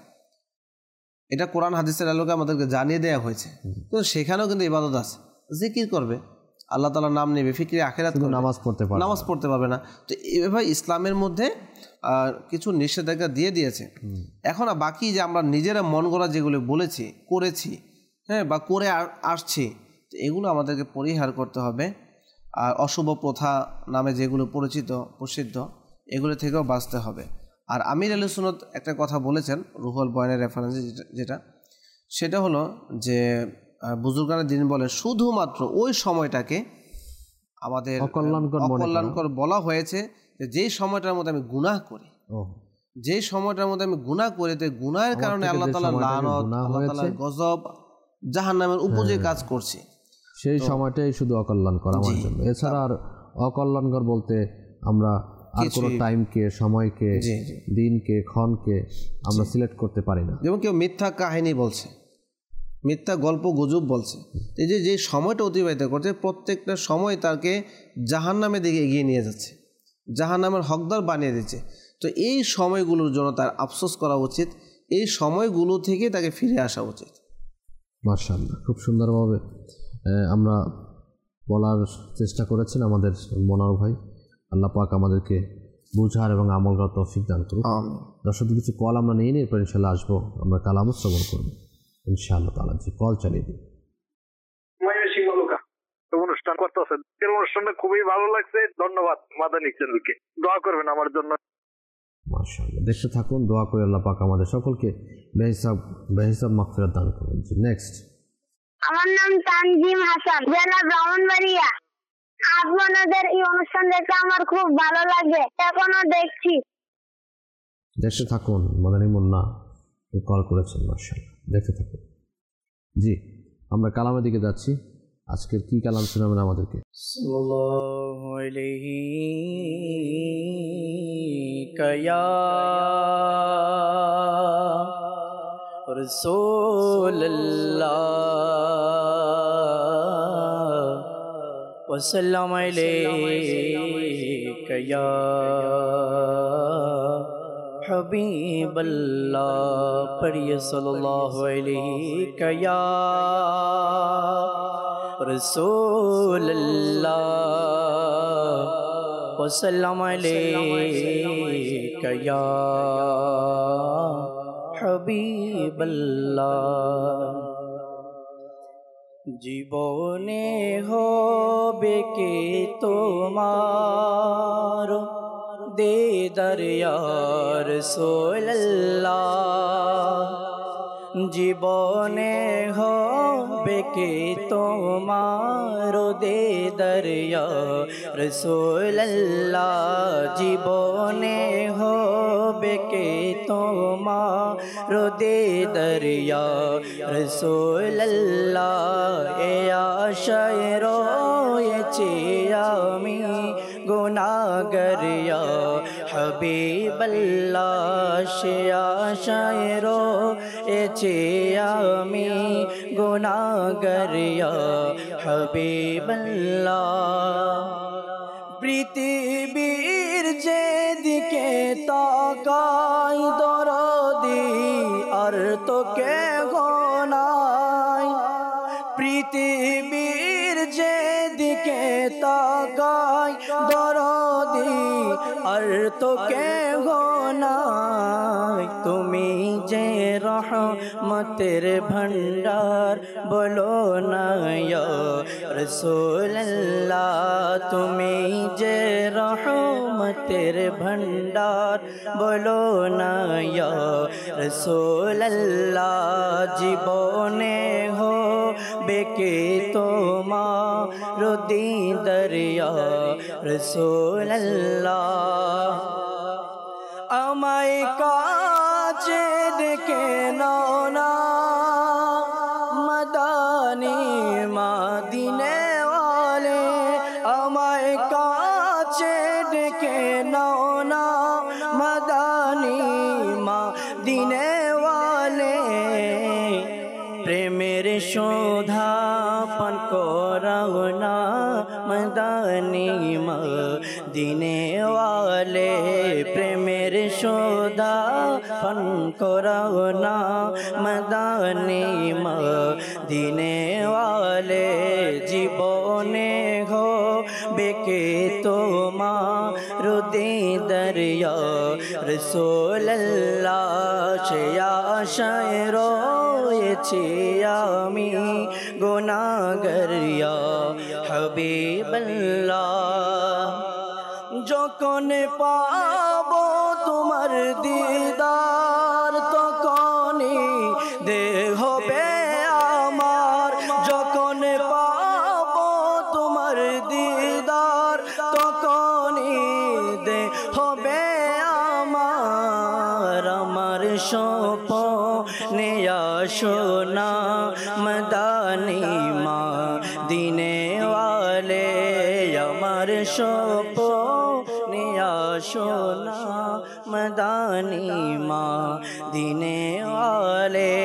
এটা কোরআন হাদিসের আলোকে আমাদেরকে জানিয়ে দেওয়া হয়েছে, তো সেখানেও কিন্তু ইবাদত আছে, জিকির করবে, আল্লাহ তাআলার নাম নেবে, ফিকরে আখিরাত করবে, নামাজ পড়তে পারবে না। তো এভাবে ইসলামের মধ্যে কিছু নিষেধাজ্ঞা দিয়ে দিয়েছে। এখন বাকি যে আমরা নিজেরা মন গড়া যেগুলো বলেছি, করেছি, হ্যাঁ, বা করে আসছি, তো এগুলো আমাদেরকে পরিহার করতে হবে। আর অশুভ প্রথা নামে যেগুলো পরিচিত প্রসিদ্ধ, এগুলো থেকেও বাঁচতে হবে। আর আমির আহলে সুন্নাত একটা কথা বলেছেন রুহুল বয়ানের রেফারেন্সে, যেটা সেটা হলো যে বুজুর্গানের দিন বলে শুধুমাত্র ওই সময়টাকে আমাদের অকল্যাণকর বলা হয়েছে, যেই সময়টার মধ্যে আমি গুনাহ করি, যেই সময়টার মধ্যে আমি গুনাহ করি, তো গুনাহের কারণে আল্লাহ তাআলার লানত, আল্লাহ তাআলার গজব, জাহান্নামের উপযোগী কাজ করছি, সেই সময়টাই শুধু অকল্যাণকর আমার জন্য। এছাড়া আর অকল্যাণকর বলতে আমরা আর কোনো টাইমকে, সময়কে, দিনকে, ক্ষণকে আমরা সিলেক্ট করতে পারি না। যেমন কেউ মিথ্যা কাহিনী বলছে, মিথ্যা গল্প গুজব বলছে, এই যে সময়টা অতিবাহিত করছে, প্রত্যেকটা সময় তাকে জাহান্নামের দিকে এগিয়ে নিয়ে যাচ্ছে, জাহান্নামের হকদার বানিয়ে দিচ্ছে। তো এই সময়গুলোর জন্য তার আফসোস করা উচিত, এই সময়গুলো থেকে তাকে ফিরে আসা উচিত। মাশাআল্লাহ, খুব সুন্দরভাবে আমরা বলার চেষ্টা করেছেন আমাদের মনোয়ার ভাই। আল্লাহ পাক আমাদেরকে বুঝার এবং আমল করার তৌফিক দান করুন। দর্শক কিছু কল আমরা নিয়ে নিই, এরপর ইনশাআল্লাহ আসবো, আমরা কালামও শ্রবণ করবো ইনশাআল্লাহ তাআলা। জি, কল চালিয়ে দিন। অনুষ্ঠান করতেছেন, অনুষ্ঠানটা খুবই ভালো লাগছে, ধন্যবাদ মাদানী চ্যানেলকে, দোয়া করবেন আমার জন্য। মাশাআল্লাহ, দেখতে থাকুন, দোয়া করে আল্লাহ পাক আমাদের সকলকে বেহিসাব মাগফিরাত দান করুন। জি, নেক্সট। আমার নাম তানজিম হাসান, জেলা ব্রাহ্মণবাড়িয়া। আপনাদের এই অনুষ্ঠান দেখতে আমার খুব ভালো লাগে, এখনো দেখছি। দেখতে থাকুন, মাদানী মুন্না কল করেছেন, মাশাআল্লাহ, দেখতে থাকুন। জি, আমরা কালামের দিকে যাচ্ছি। আজকের কি কালাম শোনাবেন আমাদেরকে? সাল্লাল্লাহু আলাইহি ইয়া রাসূলুল্লাহ ওয়া সাল্লাম আলাইকা ইয়া হাবিবাল্লাহ। পড়িয়ে সাল্লাল্লাহু আলাইকা ইয়া রাসূলুল্লাহ ওয়া সাল্লাম আলাইকা ইয়া হাবিবাল্লাহ। জীবনে হবে কে তোমার দিদার ইয়া রাসূলুল্লাহ। জীবনে হবে কে তোমার দিদার ইয়া রাসূলুল্লাহ। জীবনে হবে কে তোমার দিদার ইয়া রাসূলুল্লাহ। এ আশায় রয়েছি হয়েছি আমি গুনাহগার ইয়া হাবিবাল্লাহ সে আশায় রয়েছি আমি গুনাহগার ইয়া হাবিবাল্লাহ পৃথিবীর যেদিকে তাকাই দরদি আর তো কেহ নাই পৃথিবীর যেদিকে তাকাই দরদি আর তো কেহ নাই তুমি যে রহমতের ভণ্ডার বলো না ইয়া রাসূলুল্লাহ তুমি যে রহমতের ভণ্ডার বলো না ইয়া রাসূলুল্লাহ জীবনে হো বেকে তোমার দিদার ইয়া রাসূলুল্লাহ আমায় কাছে ডেকে নাও না মদানী মদিনে ওয়ালে আমায় কাছে ডেকে নাও না মদানী মদিনে ওয়ালে প্রেমের শোধা পান করাও না মদানী মদিনে ওয়ালে প্রেমের শোধা পান করাও না মদানী মদিনে ওয়ালে জীবনে হো বেকে তোমার দিদার ইয়া রাসূলুল্লাহ সে আশায় রয়েছি আমি গুনাহগার ইয়া হাবিবাল্লাহ যখন পাবো তোমার দিদার তখনই দেহ হবে আমার যখন পাবো তোমার দিদার তখনই দেহ হবে আমার আমার স্বপ্নে আসো না মদানী মদিনে ওয়ালে আমার স্বপ্নে আসো না মদানী মদিনে ওয়ালে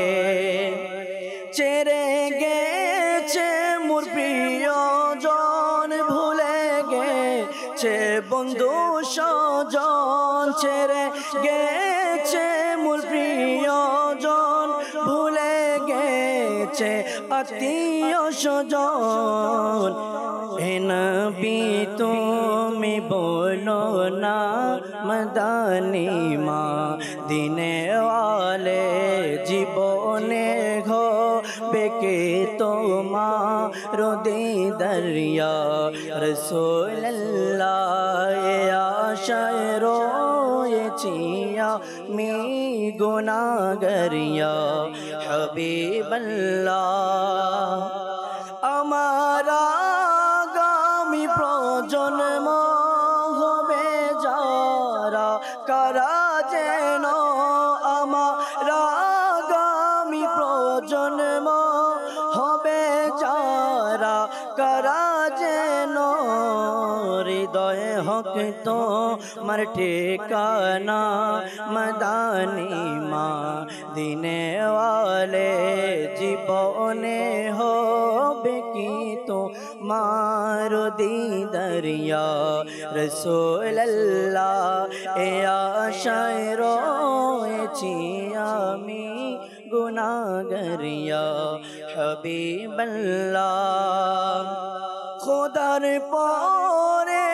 চেরে গেছে মোর প্রিয়জন ভুলে গেছে বন্ধু স্বজন ছেড়ে গেছে মোর প্রিয়জন ভুলে গেছে আত্মীয় স্বজন হে নবী তুমি বলো না মদানী মদিনে ওয়ালে জীবনে হো বেকে তোমার দিদার ইয়া রাসূলুল্লাহ আশায় রয়েছি আমি গুনাহগার ইয়া হাবিবাল্লাহ আমার আগামী প্রজন্ম হবে যারা কারা যেন আমার আগামী প্রজন্ম হবে যারা কারা যেন হৃদয়ে হক তো মার ঠিকানা মদানী মদিনে ওয়ালে জীবনে হবে কি তো মার দিদার ইয়া রাসূলুল্লাহ এ আশায় রয়েছি আমি গুনাহগার ইয়া হাবিবাল্লাহ খোদার পরে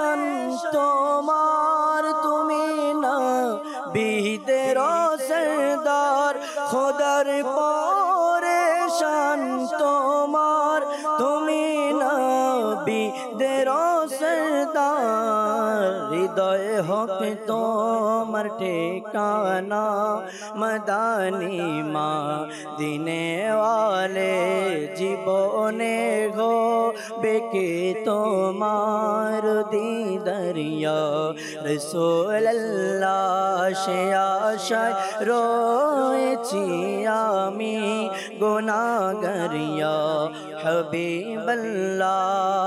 তোমার তুমি না বিদের সরদার খোদার পরে তোমার তুমি না বিদের সরদার হৃদয় হোক তোমার ঠিকানা মদানী মদিনে ওয়ালে জীবনে গো বেকে তোমার দিদারিয়া রাসূলুল্লাহ সে আশায় রয়েছি আমি গুনাহগারিয়া হাবিবাল্লাহ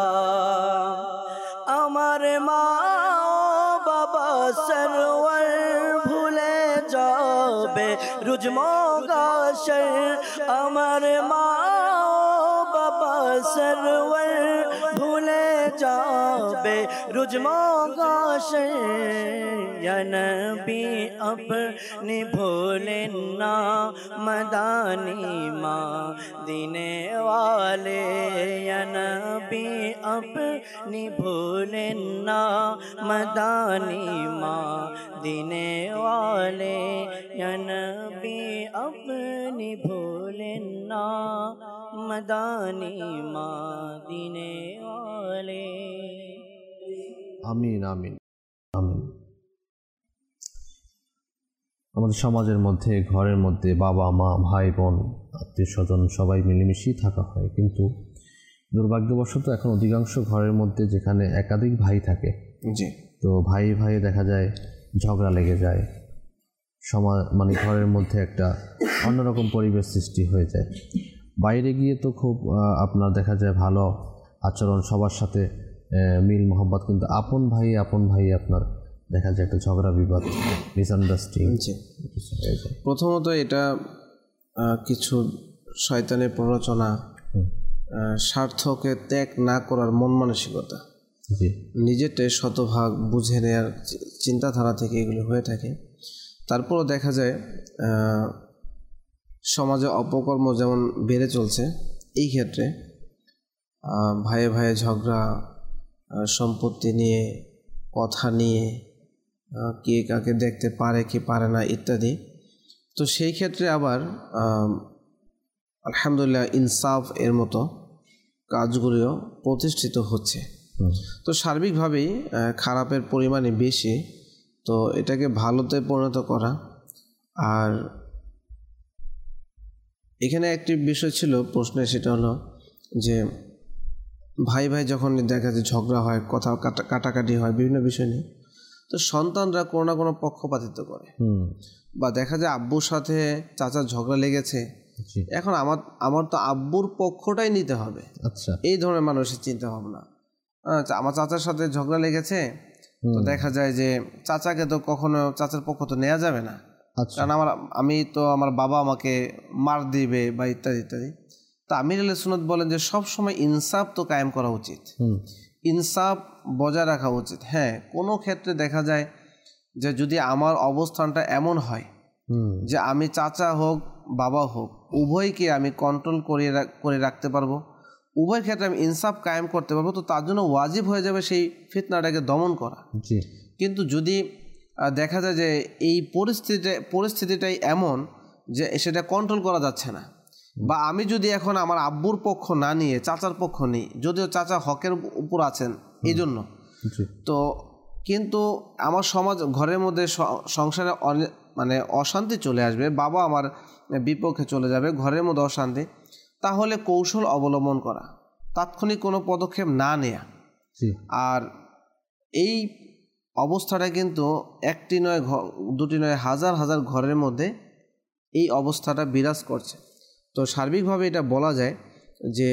আমার মা বাবা সরওয়ার ভুলে যাবে রুজমগাশর আমার মা বাবা সরওয়ার ভুলে যাবে রুজমগাশর या नबी अपने भूलें ना मदानी मदीने वाले या नबी अपनी भूलें ना मदानी मदीने वाले या नबी अपनी भूलें ना मदानी मदीने वाले আমিন আমিন আমিন। আমাদের সমাজের মধ্যে, ঘরের মধ্যে বাবা মা ভাই বোন আত্মীয় স্বজন সবাই মিলেমিশেই থাকা হয়, কিন্তু দুর্ভাগ্যবশত এখন অধিকাংশ ঘরের মধ্যে যেখানে একাধিক ভাই থাকে, জি, তো ভাই ভাই দেখা যায় ঝগড়া লেগে যায়, মানে ঘরের মধ্যে একটা অন্যরকম পরিবেশ সৃষ্টি হয়ে যায়। বাইরে গিয়ে তো খুব আপনার দেখা যায় ভালো আচরণ, সবার সাথে মিল মোহাম্মত, কিন্তু আপন ভাই আপনার দেখা যায় একটা ঝগড়া বিবাদ, মিসআন্ডারস্ট্যান্ডিং হয়ে যায়। প্রথমত এটা কিছু শয়তানের প্ররোচনা, স্বার্থকে ত্যাগ না করার মন মানসিকতা, জি, নিজেরটাই শতভাগ বুঝে নেওয়ার চিন্তাধারা থেকে এগুলো হয়ে থাকে। তারপরও দেখা যায় সমাজে অপকর্ম যেমন বেড়ে চলছে, এই ক্ষেত্রে ভাইয়ে ভাইয়ে ঝগড়া, সম্পত্তি নিয়ে, কথা নিয়ে, কে কাকে দেখতে পারে কি পারে না ইত্যাদি। তো সেই ক্ষেত্রে আবার আলহামদুলিল্লাহ ইনসাফ এর মতো কাজগুলিও প্রতিষ্ঠিত হচ্ছে। তো সার্বিকভাবেই খারাপের পরিমাণই বেশি, তো এটাকে ভালোতে পরিণত করা। আর এখানে একটি বিষয় ছিল প্রশ্নে, সেটা হলো যে ভাই ভাই যখন দেখা যায় ঝগড়া হয়, কথা কাটাকাটি হয় বিভিন্ন বিষয় নিয়ে, তো সন্তানরা কোনো না কোনো পক্ষপাতিত্ব করে, বা দেখা যায় আব্বুর সাথে চাচার ঝগড়া লেগেছে, এখন আমার তো আব্বুর পক্ষটাই নিতে হবে, আচ্ছা, এই ধরনের মানুষের চিন্তা ভাবনা। আমার চাচার সাথে ঝগড়া লেগেছে, তো দেখা যায় যে চাচাকে তো কখনো চাচার পক্ষ তো নেওয়া যাবে না, কারণ আমার বাবা আমাকে মার দিবে বা ইত্যাদি ইত্যাদি। তো আমির আহলে সুন্নাত বলেন যে সব সময় ইনসাফ তো কায়েম করা উচিত, ইনসাফ বজায় রাখা উচিত। হ্যাঁ, কোনো ক্ষেত্রে দেখা যায় যে যদি আমার অবস্থানটা এমন হয় যে আমি চাচা হোক বাবা হোক উভয়কে আমি কন্ট্রোল করে রাখতে পারবো, উভয় ক্ষেত্রে আমি ইনসাফ কায়েম করতে পারবো, তো তার জন্য ওয়াজিব হয়ে যাবে সেই ফিতনাটাকে দমন করা। কিন্তু যদি দেখা যায় যে এই পরিস্থিতিটাই এমন যে সেটা কন্ট্রোল করা যাচ্ছে না, বা আমি যদি এখন আমার আব্বুর পক্ষ না নিয়ে চাচার পক্ষ নিই, যদিও চাচা হকের উপর আছেন এই জন্য, তো কিন্তু আমার ঘরের মধ্যে সংসারে মানে অশান্তি চলে আসবে, বাবা আমার বিপক্ষে চলে যাবে, ঘরের মধ্যে অশান্তি, তাহলে কৌশল অবলম্বন করা, তাৎক্ষণিক কোনো পদক্ষেপ না নেয়া। আর এই অবস্থাটা কিন্তু একটি নয় দুটি নয় হাজার হাজার ঘরের মধ্যে এই অবস্থাটা বিরাজ করছে। তো সার্বিকভাবে এটা বলা যায় যে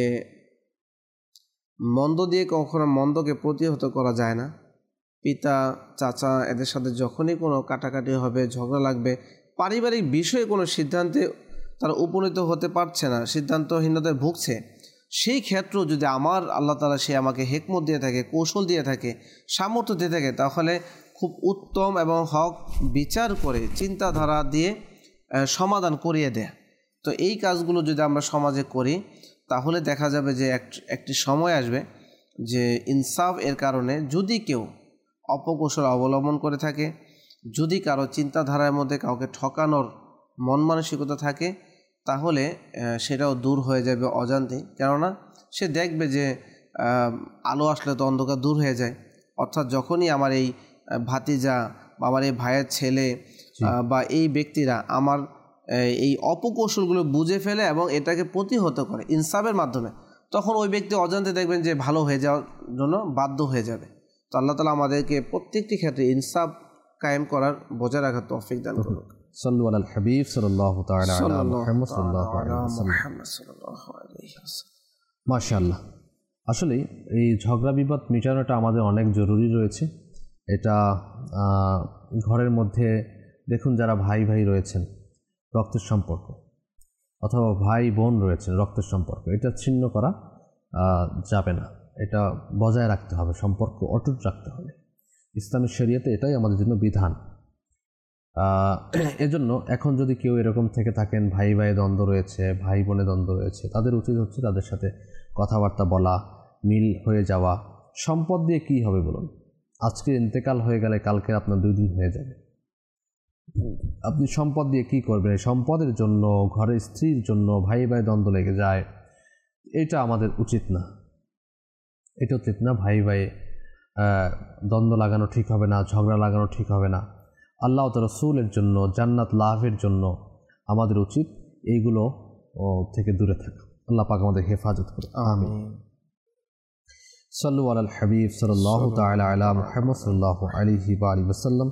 মন্দ দিয়ে কখনো মন্দকে প্রতিহত করা যায় না। পিতা চাচা এদের সাথে যখনই কোনো কাটাকাটি হবে, ঝগড়া লাগবে, পারিবারিক বিষয়ে কোনো সিদ্ধান্তে তারা উপনীত হতে পারছে না, সিদ্ধান্তহীনতায় ভুগছে, সেই ক্ষেত্রেও যদি আমার আল্লাহ তাআলা সে আমাকে হিকমত দিয়ে থাকে, কৌশল দিয়ে থাকে, সামর্থ্য দিয়ে থাকে, তাহলে খুব উত্তম এবং হক বিচার করে চিন্তাধারা দিয়ে সমাধান করিয়ে দেয়। তো এই কাজগুলো যদি আমরা সমাজে করি, তাহলে দেখা যাবে যে একটি সময় আসবে যে ইনসাফ এর কারণে যদি কেউ অপকৌশল অবলম্বন করে থাকে, যদি কারো চিন্তাধারার মধ্যে কাউকে ঠকানোর মন মানসিকতা থাকে, তাহলে সেটাও দূর হয়ে যাবে অজান্তেই। কেননা সে দেখবে যে আলো আসলে তো অন্ধকার দূর হয়ে যায়, অর্থাৎ যখনই আমার এই ভাতিজা বা আমার এই ভাইয়ের ছেলে বা এই ব্যক্তিরা আমার এই অপকৌশলগুলো বুঝে ফেলে এবং এটাকে প্রতিহত করে ইনসাফের মাধ্যমে, তখন ওই ব্যক্তি অজান্তে দেখবেন যে ভালো হয়ে যাওয়ার জন্য বাধ্য হয়ে যাবে। তো আল্লাহ তাআলা আমাদেরকে প্রত্যেকটি ক্ষেত্রে ইনসাফ কায়েম করার, বজায় রাখার তৌফিক দান করুন। সাল্লু আলাল হাবিব সাল্লাল্লাহু তাআলা আলা মুহাম্মদ সাল্লাল্লাহু আলাইহি ওয়াসাল্লাম। মাশাআল্লাহ, আসলে এই ঝগড়া বিবাদ মেটানোটা আমাদের অনেক জরুরি রয়েছে। এটা ঘরের মধ্যে দেখুন, যারা ভাই ভাই রয়েছেন রক্তের সম্পর্ক, অথবা ভাই বোন রয়েছেন রক্তের সম্পর্ক, এটা ছিন্ন করা যাবে না, এটা বজায় রাখতে হবে, সম্পর্ক অটুট রাখতে হবে। ইসলামী শরীয়তে এটাই আমাদের জন্য বিধান। এজন্য এখন যদি কেউ এরকম থেকে থাকেন, ভাই ভাই দ্বন্দ্ব রয়েছে, ভাই বোনে দ্বন্দ্ব রয়েছে, তাদের উচিত হচ্ছে তাদের সাথে কথাবার্তা বলা, মিল হয়ে যাওয়া। সম্পদ দিয়ে কী হবে বলুন? আজকে ইন্তেকাল হয়ে গেলে কালকে আপনার 2 দিন হয়ে যাবে, আপনি সম্পদ দিয়ে কী করবেন? সম্পদের জন্য, ঘরের স্ত্রীর জন্য ভাই ভাই দ্বন্দ্ব লেগে যায়, এটা আমাদের উচিত না, এটা উচিত না। ভাই ভাই দ্বন্দ্ব লাগানো ঠিক হবে না, ঝগড়া লাগানো ঠিক হবে না। আল্লাহ ও রাসূলের জন্য, জান্নাত লাভের জন্য আমাদের উচিত এইগুলো থেকে দূরে থাকা। আল্লাহ পাক আমাদের হেফাজত করুন, আমিন। সাল্লু আলাল হাবিব সাল্লাল্লাহু তাআলা আলা মুহাম্মদ সাল্লাল্লাহু আলাইহি ওয়া আলিহি ওয়াসাল্লাম।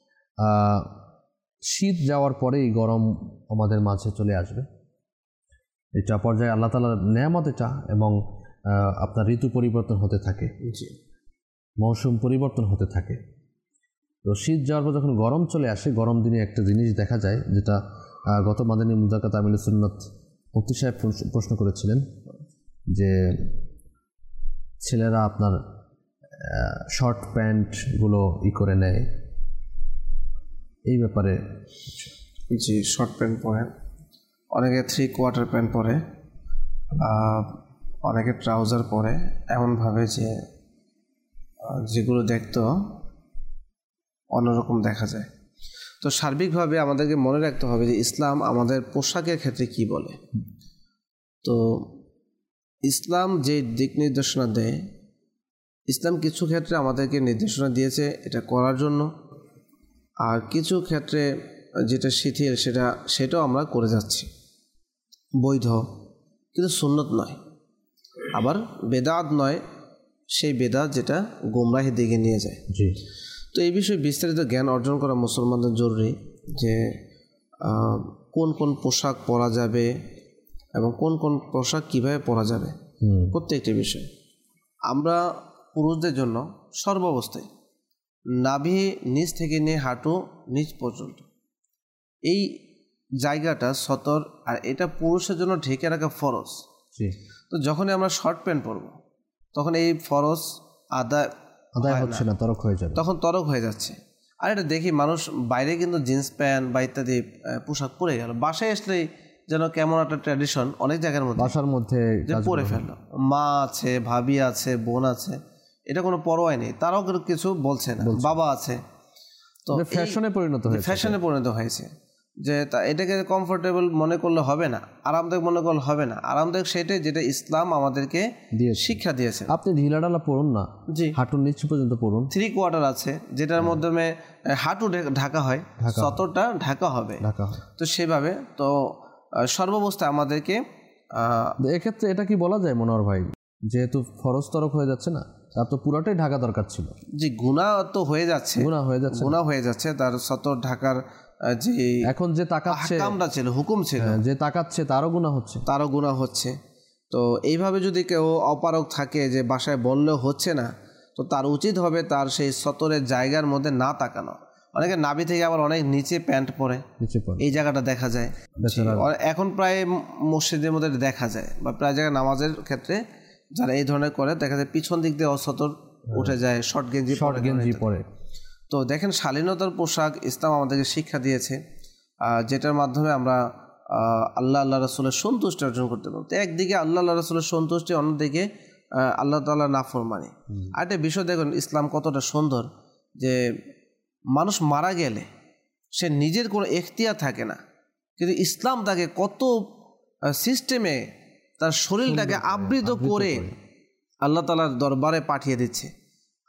শীত যাওয়ার পরেই গরম আমাদের মাঝে চলে আসবে, এটা পর্যায়ে আল্লাহ তাআলার নেয়ামত এটা। এবং আপনার ঋতু পরিবর্তন হতে থাকে, মৌসুম পরিবর্তন হতে থাকে। তো শীত যাওয়ার পর যখন গরম চলে আসে, গরম দিনে একটা জিনিস দেখা যায়, যেটা গত মাদানী মুযাক্কাত আমিল সুন্নাত মুফতি সাহেব প্রশ্ন করেছিলেন, যে ছেলেরা আপনার শর্ট প্যান্টগুলো করে নেয়, এই ব্যাপারে। জি, শর্ট প্যান্ট পরে, অনেকে 3/4 প্যান্ট পরে, অনেকে ট্রাউজার পরে, এমনভাবে যে যেগুলো দেখতো অন্যরকম দেখা যায়। তো সার্বিকভাবে আমাদেরকে মনে রাখতে হবে যে ইসলাম আমাদের পোশাকের ক্ষেত্রে কি বলে। তো ইসলাম যে দিক নির্দেশনা দেয়, ইসলাম কিছু ক্ষেত্রে আমাদেরকে নির্দেশনা দিয়েছে এটা করার জন্য, আর কিছু ক্ষেত্রে যেটা শিথিল সেটাও আমরা করে যাচ্ছি, বৈধ কিন্তু সুন্নত নয়, আবার বেদাত নয়, সেই বেদাত যেটা গোমরাহির দিকে নিয়ে যায়। জি। তো এই বিষয়ে বিস্তারিত জ্ঞান অর্জন করা মুসলমানদের জরুরি, যে কোন কোন পোশাক পরা যাবে এবং কোন কোন পোশাক কীভাবে পরা যাবে, প্রত্যেকটি বিষয়। আমরা পুরুষদের জন্য সর্বাবস্থায় নাভি নিচ থেকে নিয়ে হাঁটু নিচ পর্যন্ত এই জায়গাটা সতর, আর এটা পুরুষের জন্য ঢেকে রাখা ফরজ। তো যখনই আমরা শর্ট প্যান্ট পরব তখন এই ফরজ আদায় হচ্ছে না, তরক হয়ে যাবে, তখন তরক হয়ে যাচ্ছে। আর এটা দেখি মানুষ বাইরে কিন্তু জিন্স প্যান্ট বা ইত্যাদি পোশাক পরে গেল, বাসায় আসলেই যেন কেমন একটা ট্র্যাডিশন অনেক জায়গার মধ্যে, বাসার মধ্যে পরে ফেললো। মা আছে, ভাবি আছে, বোন আছে, এটা কোনো পরোয়াই নেই, তারাও কিছু বলছে না, বাবা আছে। তো ফ্যাশনে পরিণত হয়েছে যে এটাকে কমফোর্টেবল মনে করলে হবে না, আরামদায়ক মনে করলে হবে না। আরামদায়ক সেটাই যেটা ইসলাম আমাদেরকে শিক্ষা দিয়েছে। আপনি ঢিলাঢালা পরুন না, জি, হাঁটুর নিচে পর্যন্ত পরুন। 3/4 আছে যেটার মাধ্যমে হাঁটু ঢাকা হয়, সতরটা ঢাকা হবে। তো সেভাবে তো সর্বাবস্থায় আমাদেরকে এক্ষেত্রে এটা কি বলা যায় মনোহর ভাই, যেহেতু ফরজ তরক হয়ে যাচ্ছে না, তার তো পুরাটাই ঢাকা দরকার ছিল। জি, গুনাহ তো হয়ে যাচ্ছে, গুনাহ হয়ে যাচ্ছে, তার সতর ঢাকার যে এখন যে তাকাচ্ছে কামটা ছিল, হুকুম ছিল, যে তাকাচ্ছে তারও গুনাহ হচ্ছে। তো এইভাবে যদি কেউ অপারগ থাকে যে বাসায় বললেও হচ্ছে না, তো তার উচিত হবে তার সেই সতরের জায়গার মধ্যে না তাকানো। অনেকে নাভি থেকে আবার অনেক নিচে প্যান্ট পরে, এই জায়গাটা দেখা যায় এখন প্রায় মসজিদের মধ্যে দেখা যায়, বা প্রায় জায়গায় নামাজের ক্ষেত্রে যারা এই ধরনের করে দেখা যায় পিছন দিক দিয়ে অসতর উঠে যায়, শর্ট গেঞ্জি পরে। তো দেখেন, শালীনতার পোশাক ইসলাম আমাদেরকে শিক্ষা দিয়েছে, যেটার মাধ্যমে আমরা আল্লাহ রাসূলের সন্তুষ্টি অর্জন করতে পারবো। তো একদিকে আল্লাহ রাসূলের সন্তুষ্টি, অন্যদিকে আল্লাহ তাআলার নাফরমানি। আর একটা বিষয় দেখুন, ইসলাম কতটা সুন্দর, যে মানুষ মারা গেলে সে নিজের কোনো এখতিয়ার থাকে না, কিন্তু ইসলাম তাকে কত সিস্টেমে তার শরীরটাকে আবৃত করে আল্লাহ তাআলার দরবারে পাঠিয়ে দিচ্ছে।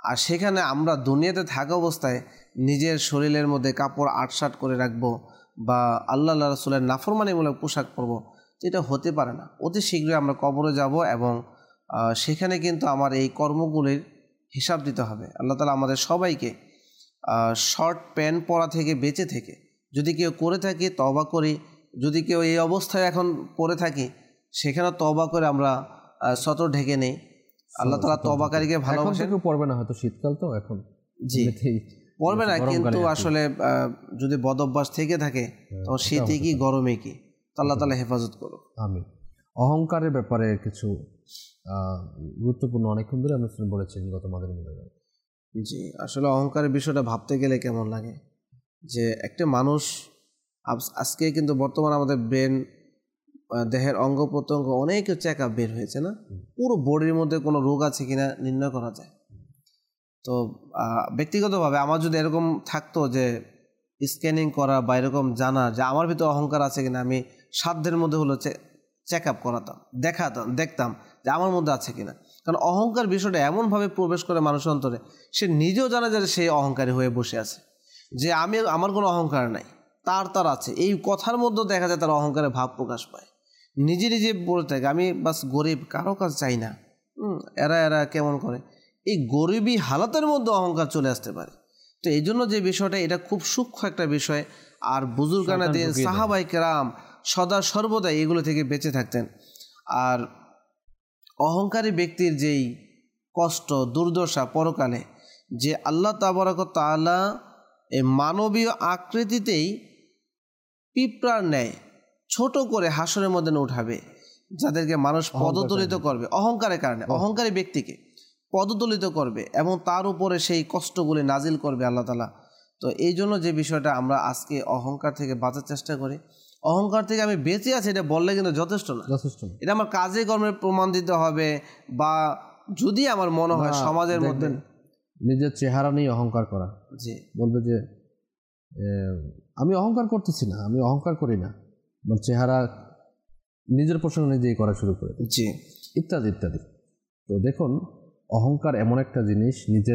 আর সেখানে আমরা দুনিয়াতে থাকা অবস্থায় নিজের শরীরের মধ্যে কাপড় আটসাট করে রাখবো বা আল্লাহ রাসূলের নাফরমানিমূলক পোশাক পরবো, এটা হতে পারে না। অতি শীঘ্রই আমরা কবরে যাব এবং সেখানে কিন্তু আমার এই কর্মগুলির হিসাব দিতে হবে। আল্লাহ তাআলা আমাদের সবাইকে শর্ট প্যান্ট পরা থেকে বেঁচে থেকে যদি কেউ করে থাকি তওবা করি, যদি কেউ এই অবস্থায় এখন পড়ে থাকি সেখানে তওবা করে আমরা সতর ঢেকে নেই। আল্লাহ তাআলা তওবাকারীকে ভালোবাসেন। এখন পড়বে না, হয়তো শীতকাল তো এখন জি পড়বে না, কিন্তু আসলে যদি বদ অভ্যাস থেকে থাকে তখন শীতে কি গরমে কি, আল্লাহ তাআলা হেফাজত করুক। আমিন। অহংকারের ব্যাপারে কিছু গুরুত্বপূর্ণ অনেকক্ষণ ধরে আমরা বলেছেন গত মাদানী মিলনে। জি আসলে অহংকারের বিষয়টা ভাবতে গেলে কেমন লাগে যে একটা মানুষ আজকে কিন্তু বর্তমানে আমাদের ব্রেন, দেহের অঙ্গ প্রত্যঙ্গ অনেক চেক আপ বের হয়েছে না, পুরো বডির মধ্যে কোনো রোগ আছে কিনা নির্ণয় করা যায়। তো ব্যক্তিগতভাবে আমার যদি এরকম থাকতো যে স্ক্যানিং করা বা এরকম জানা যে আমার ভিতরে অহংকার আছে কিনা, আমি সাধ্যের মধ্যে হলো চেক আপ করাতাম, দেখতাম যে আমার মধ্যে আছে কিনা। কারণ অহংকার বিষয়টা এমনভাবে প্রবেশ করে মানুষের অন্তরে, সে নিজেও জানে যে সে অহংকারী হয়ে বসে আছে, যে আমার কোনো অহংকার নাই, তার আছে। এই কথার মধ্যেও দেখা যায় তার অহংকারের ভাব প্রকাশ পায়। নিজে বলে থাকে আমি বাস গরিব, কারো কাছে চাই না। এরা কেমন করে, এই গরিবী হালাতের মধ্যে অহংকার চলে আসতে পারে। তো এই জন্য যে বিষয়টা, এটা খুব সূক্ষ্ম একটা বিষয়। আর বুজুর্গানা দিন সাহাবায়ে কেরাম সদা সর্বদা এগুলো থেকে বেঁচে থাকতেন। আর অহংকারী ব্যক্তির যেই কষ্ট দুর্দশা পরকালে, যে আল্লাহ তাবারক ওয়া তাআলা এই মানবীয় আকৃতিতেই পিঁপড়ার ন্যায় ছোট করে হাসরের মধ্যে উঠাবে, যাদেরকে মানুষ পদদলিত করবে অহংকারের কারণে, অহংকারী ব্যক্তিকে পদদলিত করবে এবং তার উপরে সেই কষ্টগুলি নাজিল করবে আল্লাহ তাআলা। তো এই জন্য যে বিষয়টা আমরা আজকে অহংকার থেকে বাঁচার চেষ্টা করি। অহংকার থেকে আমি বেঁচে আছি এটা বললে কিন্তু যথেষ্ট না, এটা আমার কাজে কর্মের প্রমাণ দিতে হবে। বা যদি আমার মনে হয় সমাজের মধ্যে নিজের চেহারা নিয়ে অহংকার করা, জি বলবে যে আমি অহংকার করতেছি না, আমি অহংকার করি না, চেহারা নিজের প্রসঙ্গে নিজেই করা শুরু করে, জি ইত্যাদি ইত্যাদি। তো দেখুন, অহংকার এমন একটা জিনিস, নিজের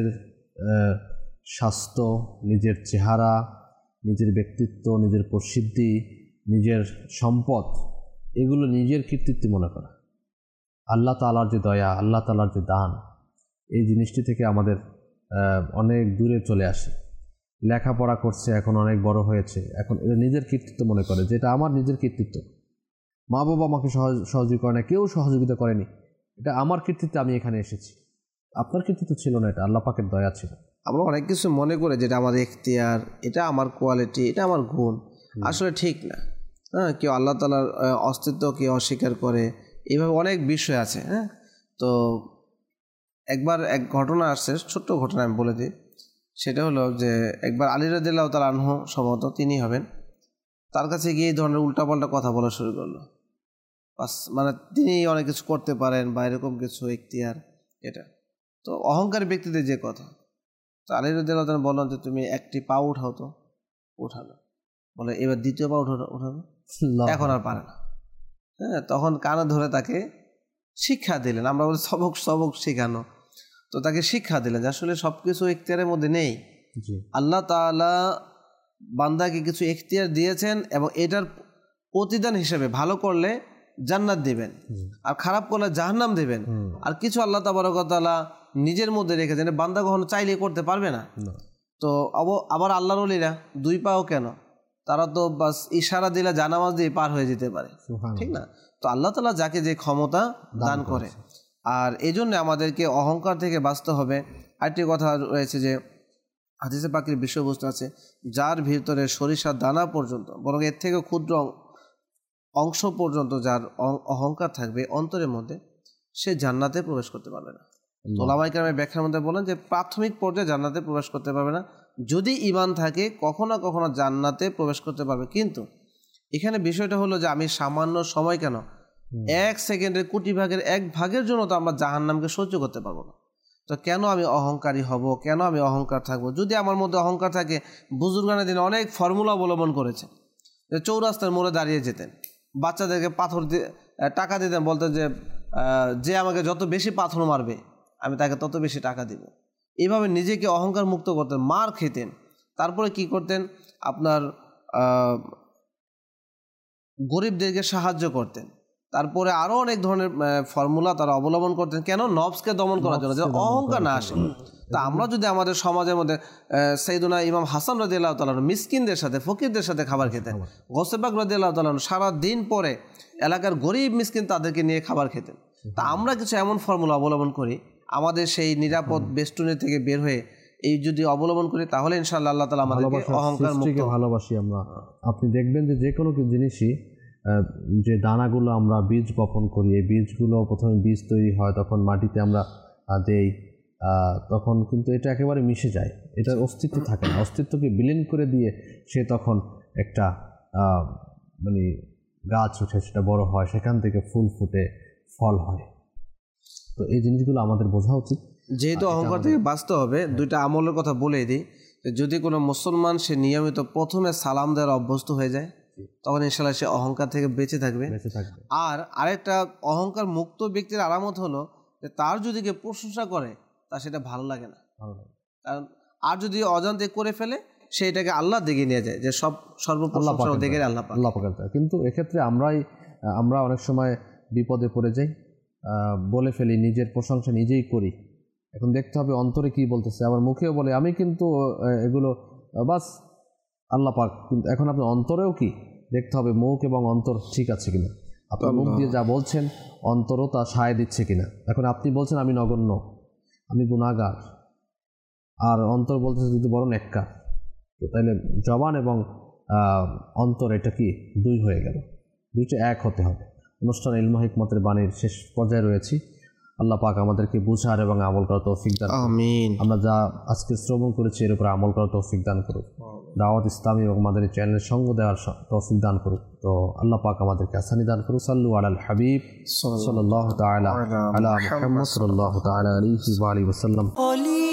স্বাস্থ্য, নিজের চেহারা, নিজের ব্যক্তিত্ব, নিজের প্রসিদ্ধি, নিজের সম্পদ, এগুলো নিজের কৃতিত্ব মনে করা। আল্লাহ তাআলার যে দয়া, আল্লাহ তাআলার যে দান, এই জিনিসটি থেকে আমাদের অনেক দূরে চলে আসে। লেখাপড়া করছে, এখন অনেক বড় হয়েছে, এখন এটা নিজের কৃতিত্ব মনে করে, যেটা আমার নিজের কৃতিত্ব। মা বাবা আমাকে সহযোগিতা করে না, কেউ সহযোগিতা করেনি, এটা আমার কৃতিত্বে আমি এখানে এসেছি। আপনার কৃতিত্ব ছিল না, এটা আল্লাহ পাকের দয়া ছিল। আমরা অনেক কিছু মনে করে যেটা আমাদের এখতিয়ার, এটা আমার কোয়ালিটি, এটা আমার গুণ, আসলে ঠিক না। হ্যাঁ, কেউ আল্লাহ তাআলার অস্তিত্বকে অস্বীকার করে, এইভাবে অনেক বিষয় আছে। হ্যাঁ, তো একবার এক ঘটনা আসছে, ছোট্ট ঘটনা আমি বলে দিই। সেটা হলো যে একবার আলী রাদিয়াল্লাহু তাআলা আনহু, সম্ভবত তিনি হবেন, তার কাছে গিয়ে এই ধরনের উল্টাপাল্টা কথা বলা শুরু করলো। মানে তিনি অনেক কিছু করতে পারেন বা এরকম কিছু এখতিয়ার, এটা তো অহংকারী ব্যক্তিদের যে কথা। তো আলী রাদিয়াল্লাহু তাআলা বললেন যে তুমি একটি পা উঠাও, তো উঠালো, বলে এবার দ্বিতীয় পা উঠাবে, এখন আর পারে না। হ্যাঁ, তখন কানে ধরে তাকে শিক্ষা দিলেন, আমরা বলি সবক শেখানো। তো তাকে শিক্ষা দিলেন যে আসলে সব কিছু এখতিয়ারের মধ্যে নেই। আল্লাহ তাআলা বান্দাকে কিছু এখতিয়ার দিয়েছেন এবং এটার প্রতিদান হিসেবে ভালো করলে জান্নাত দিবেন, আর খারাপ করলে জাহান্নাম দিবেন। আর কিছু আল্লাহ তাবারক ওয়া তাআলা নিজের মধ্যে রেখেছেন, বান্দা কখনো চাইলে করতে পারবে না। তো আবার আল্লাহর ওলিরা দুই পাও কেন, তারা তো বাস ইশারা দিলে জানামাজ দিয়ে পার হয়ে যেতে পারে, ঠিক না? তো আল্লাহ তাআলা যাকে যে ক্ষমতা দান করে, আর এই জন্য আমাদেরকে অহংকার থেকে বাঁচতে হবে। আরেকটি কথা রয়েছে যে হাদিসে পাকের বিষয়বস্তু আছে, যার ভিতরে সরিষার দানা পর্যন্ত, বরং এর থেকে ক্ষুদ্র অংশ পর্যন্ত যার অহংকার থাকবে অন্তরের মধ্যে, সে জান্নাতে প্রবেশ করতে পারবে না। ওলামায়ে কেরামের ব্যাখ্যার মধ্যে বলেন যে প্রাথমিক পর্যায়ে জান্নাতে প্রবেশ করতে পারবে না, যদি ঈমান থাকে কখনো কখনো জান্নাতে প্রবেশ করতে পারবে। কিন্তু এখানে বিষয়টা হলো যে আমি সামান্য সময় কেন, 1 সেকেন্ডের কোটি ভাগের 1 ভাগের জন্য তো আমরা জাহান্নামকে সহ্য করতে পারবো না। তো কেন আমি অহংকারী হব, কেন আমি অহংকার থাকবো? যদি আমার মধ্যে অহংকার থাকে, বুজুর্গানের দিনে অনেক ফর্মুলা অবলম্বন করেছে, যে চৌরাস্তার মোড়ে দাঁড়িয়ে যেতেন, বাচ্চাদেরকে পাথর দিয়ে টাকা দিতেন, বলতেন যে আমাকে যত বেশি পাথর মারবে আমি তাকে তত বেশি টাকা দিব। এইভাবে নিজেকে অহংকার মুক্ত করতেন, মার খেতেন। তারপরে কি করতেন, আপনার গরিবদেরকে সাহায্য করতেন। তারপরে আরও অনেক ধরনের ফর্মুলা তারা অবলম্বন করতেন। কেন? নফসকে দমন করার জন্য, যে অহংকার না আসে। তা আমরা যদি আমাদের সমাজের মধ্যে সাইয়েদুনা ইমাম হাসান রাদিয়াল্লাহু তাআলা মিসকিনদের সাথে, ফকিরদের সাথে খাবার খেতেন, গৌসে পাক রাদিয়াল্লাহু তাআলা সারা দিন পরে এলাকার গরিব মিসকিন তাদেরকে নিয়ে খাবার খেতেন। তা আমরা কিছু এমন ফর্মুলা অবলম্বন করি, আমাদের সেই নিরাপদ বেষ্টনী থেকে বের হয়ে এই যদি অবলম্বন করি, তাহলে ইনশাআল্লাহ আল্লাহ তাআলা আমাদেরকে অহংকার মুক্ত। ভালোবাসি আমরা। আপনি দেখবেন যে কোনো জিনিসই, যে দানাগুলো আমরা বীজ বপন করি, এই বীজগুলো প্রথমে বীজ তৈরি হয়, তখন মাটিতে আমরা দেই, তখন কিন্তু এটা একেবারে মিশে যায়, এটার অস্তিত্ব থাকে না। অস্তিত্বকে বিলীন করে দিয়ে সে তখন একটা মানে গাছ উঠে, সেটা বড় হয়, সেখান থেকে ফুল ফুটে ফল হয়। তো এই জিনিসগুলো আমাদের বোঝা উচিত। যেহেতু অহংকার থেকে বাঁচতে হবে, দুইটা আমলের কথা বলে দিই। যদি কোনো মুসলমান সে নিয়মিত প্রথমে সালাম দেওয়ার অভ্যস্ত হয়ে যায়, তখন ইনশাআল্লাহ সে অহংকার থেকে বেঁচে থাকবে। আর আরেকটা অহংকার মুক্ত ব্যক্তির আলামত হলো যে তার যদি কেউ প্রশংসা করে, তা সেটা ভালো লাগে না। কারণ আর যদি অজান্তে করে ফেলে, সেইটাকে আল্লাহ দিকে নিয়ে যায়, যে সর্বপ্রশংসা দেখে আল্লাহ পাকের। কিন্তু এক্ষেত্রে আমরা অনেক সময় বিপদে পড়ে যাই, বলে ফেলি, নিজের প্রশংসা নিজেই করি। এখন দেখতে হবে অন্তরে কি বলতেছে। আবার মুখেও বলে আমি কিন্তু এগুলো বাস আল্লাহ পাক, কিন্তু এখন আপনার অন্তরেও কি দেখতে হবে, মুখ এবং অন্তর ঠিক আছে কিনা। আপনার মুখ দিয়ে যা বলছেন, অন্তরও তা সায় দিচ্ছে কিনা। এখন আপনি বলছেন আমি নগণ্য, আমি গুনাহগার, আর অন্তর বলতেছে যদি বড় নেককার, তো তাইলে জবান এবং অন্তর এটা কি দুই হয়ে গেল, দুইটা এক হতে হবে। অনুষ্ঠান ইলমা হিকমতের বাণীর শেষ পর্যায়ে রয়েছি। আল্লাহ পাক আমাদেরকে বুঝার এবং আমল করার তৌফিক দান করুন। আমিন। আমরা যা আজকে শ্রবণ করেছি এর উপর আমল করার তৌফিক দান করুন। দাওয়াত ইসলামী এবং আমাদের চ্যানেলের সঙ্গ দেওয়ার তৌফিক দান করুন। তো আল্লাহ পাক আমাদেরকে আসানি দান করুন। সাল্লু আলাল হাবিব সাল্লাল্লাহু তাআলা আলা মুহাম্মদ সাল্লাল্লাহু তাআলা আলাইহি ওয়া আলিহি ওয়াসাল্লাম।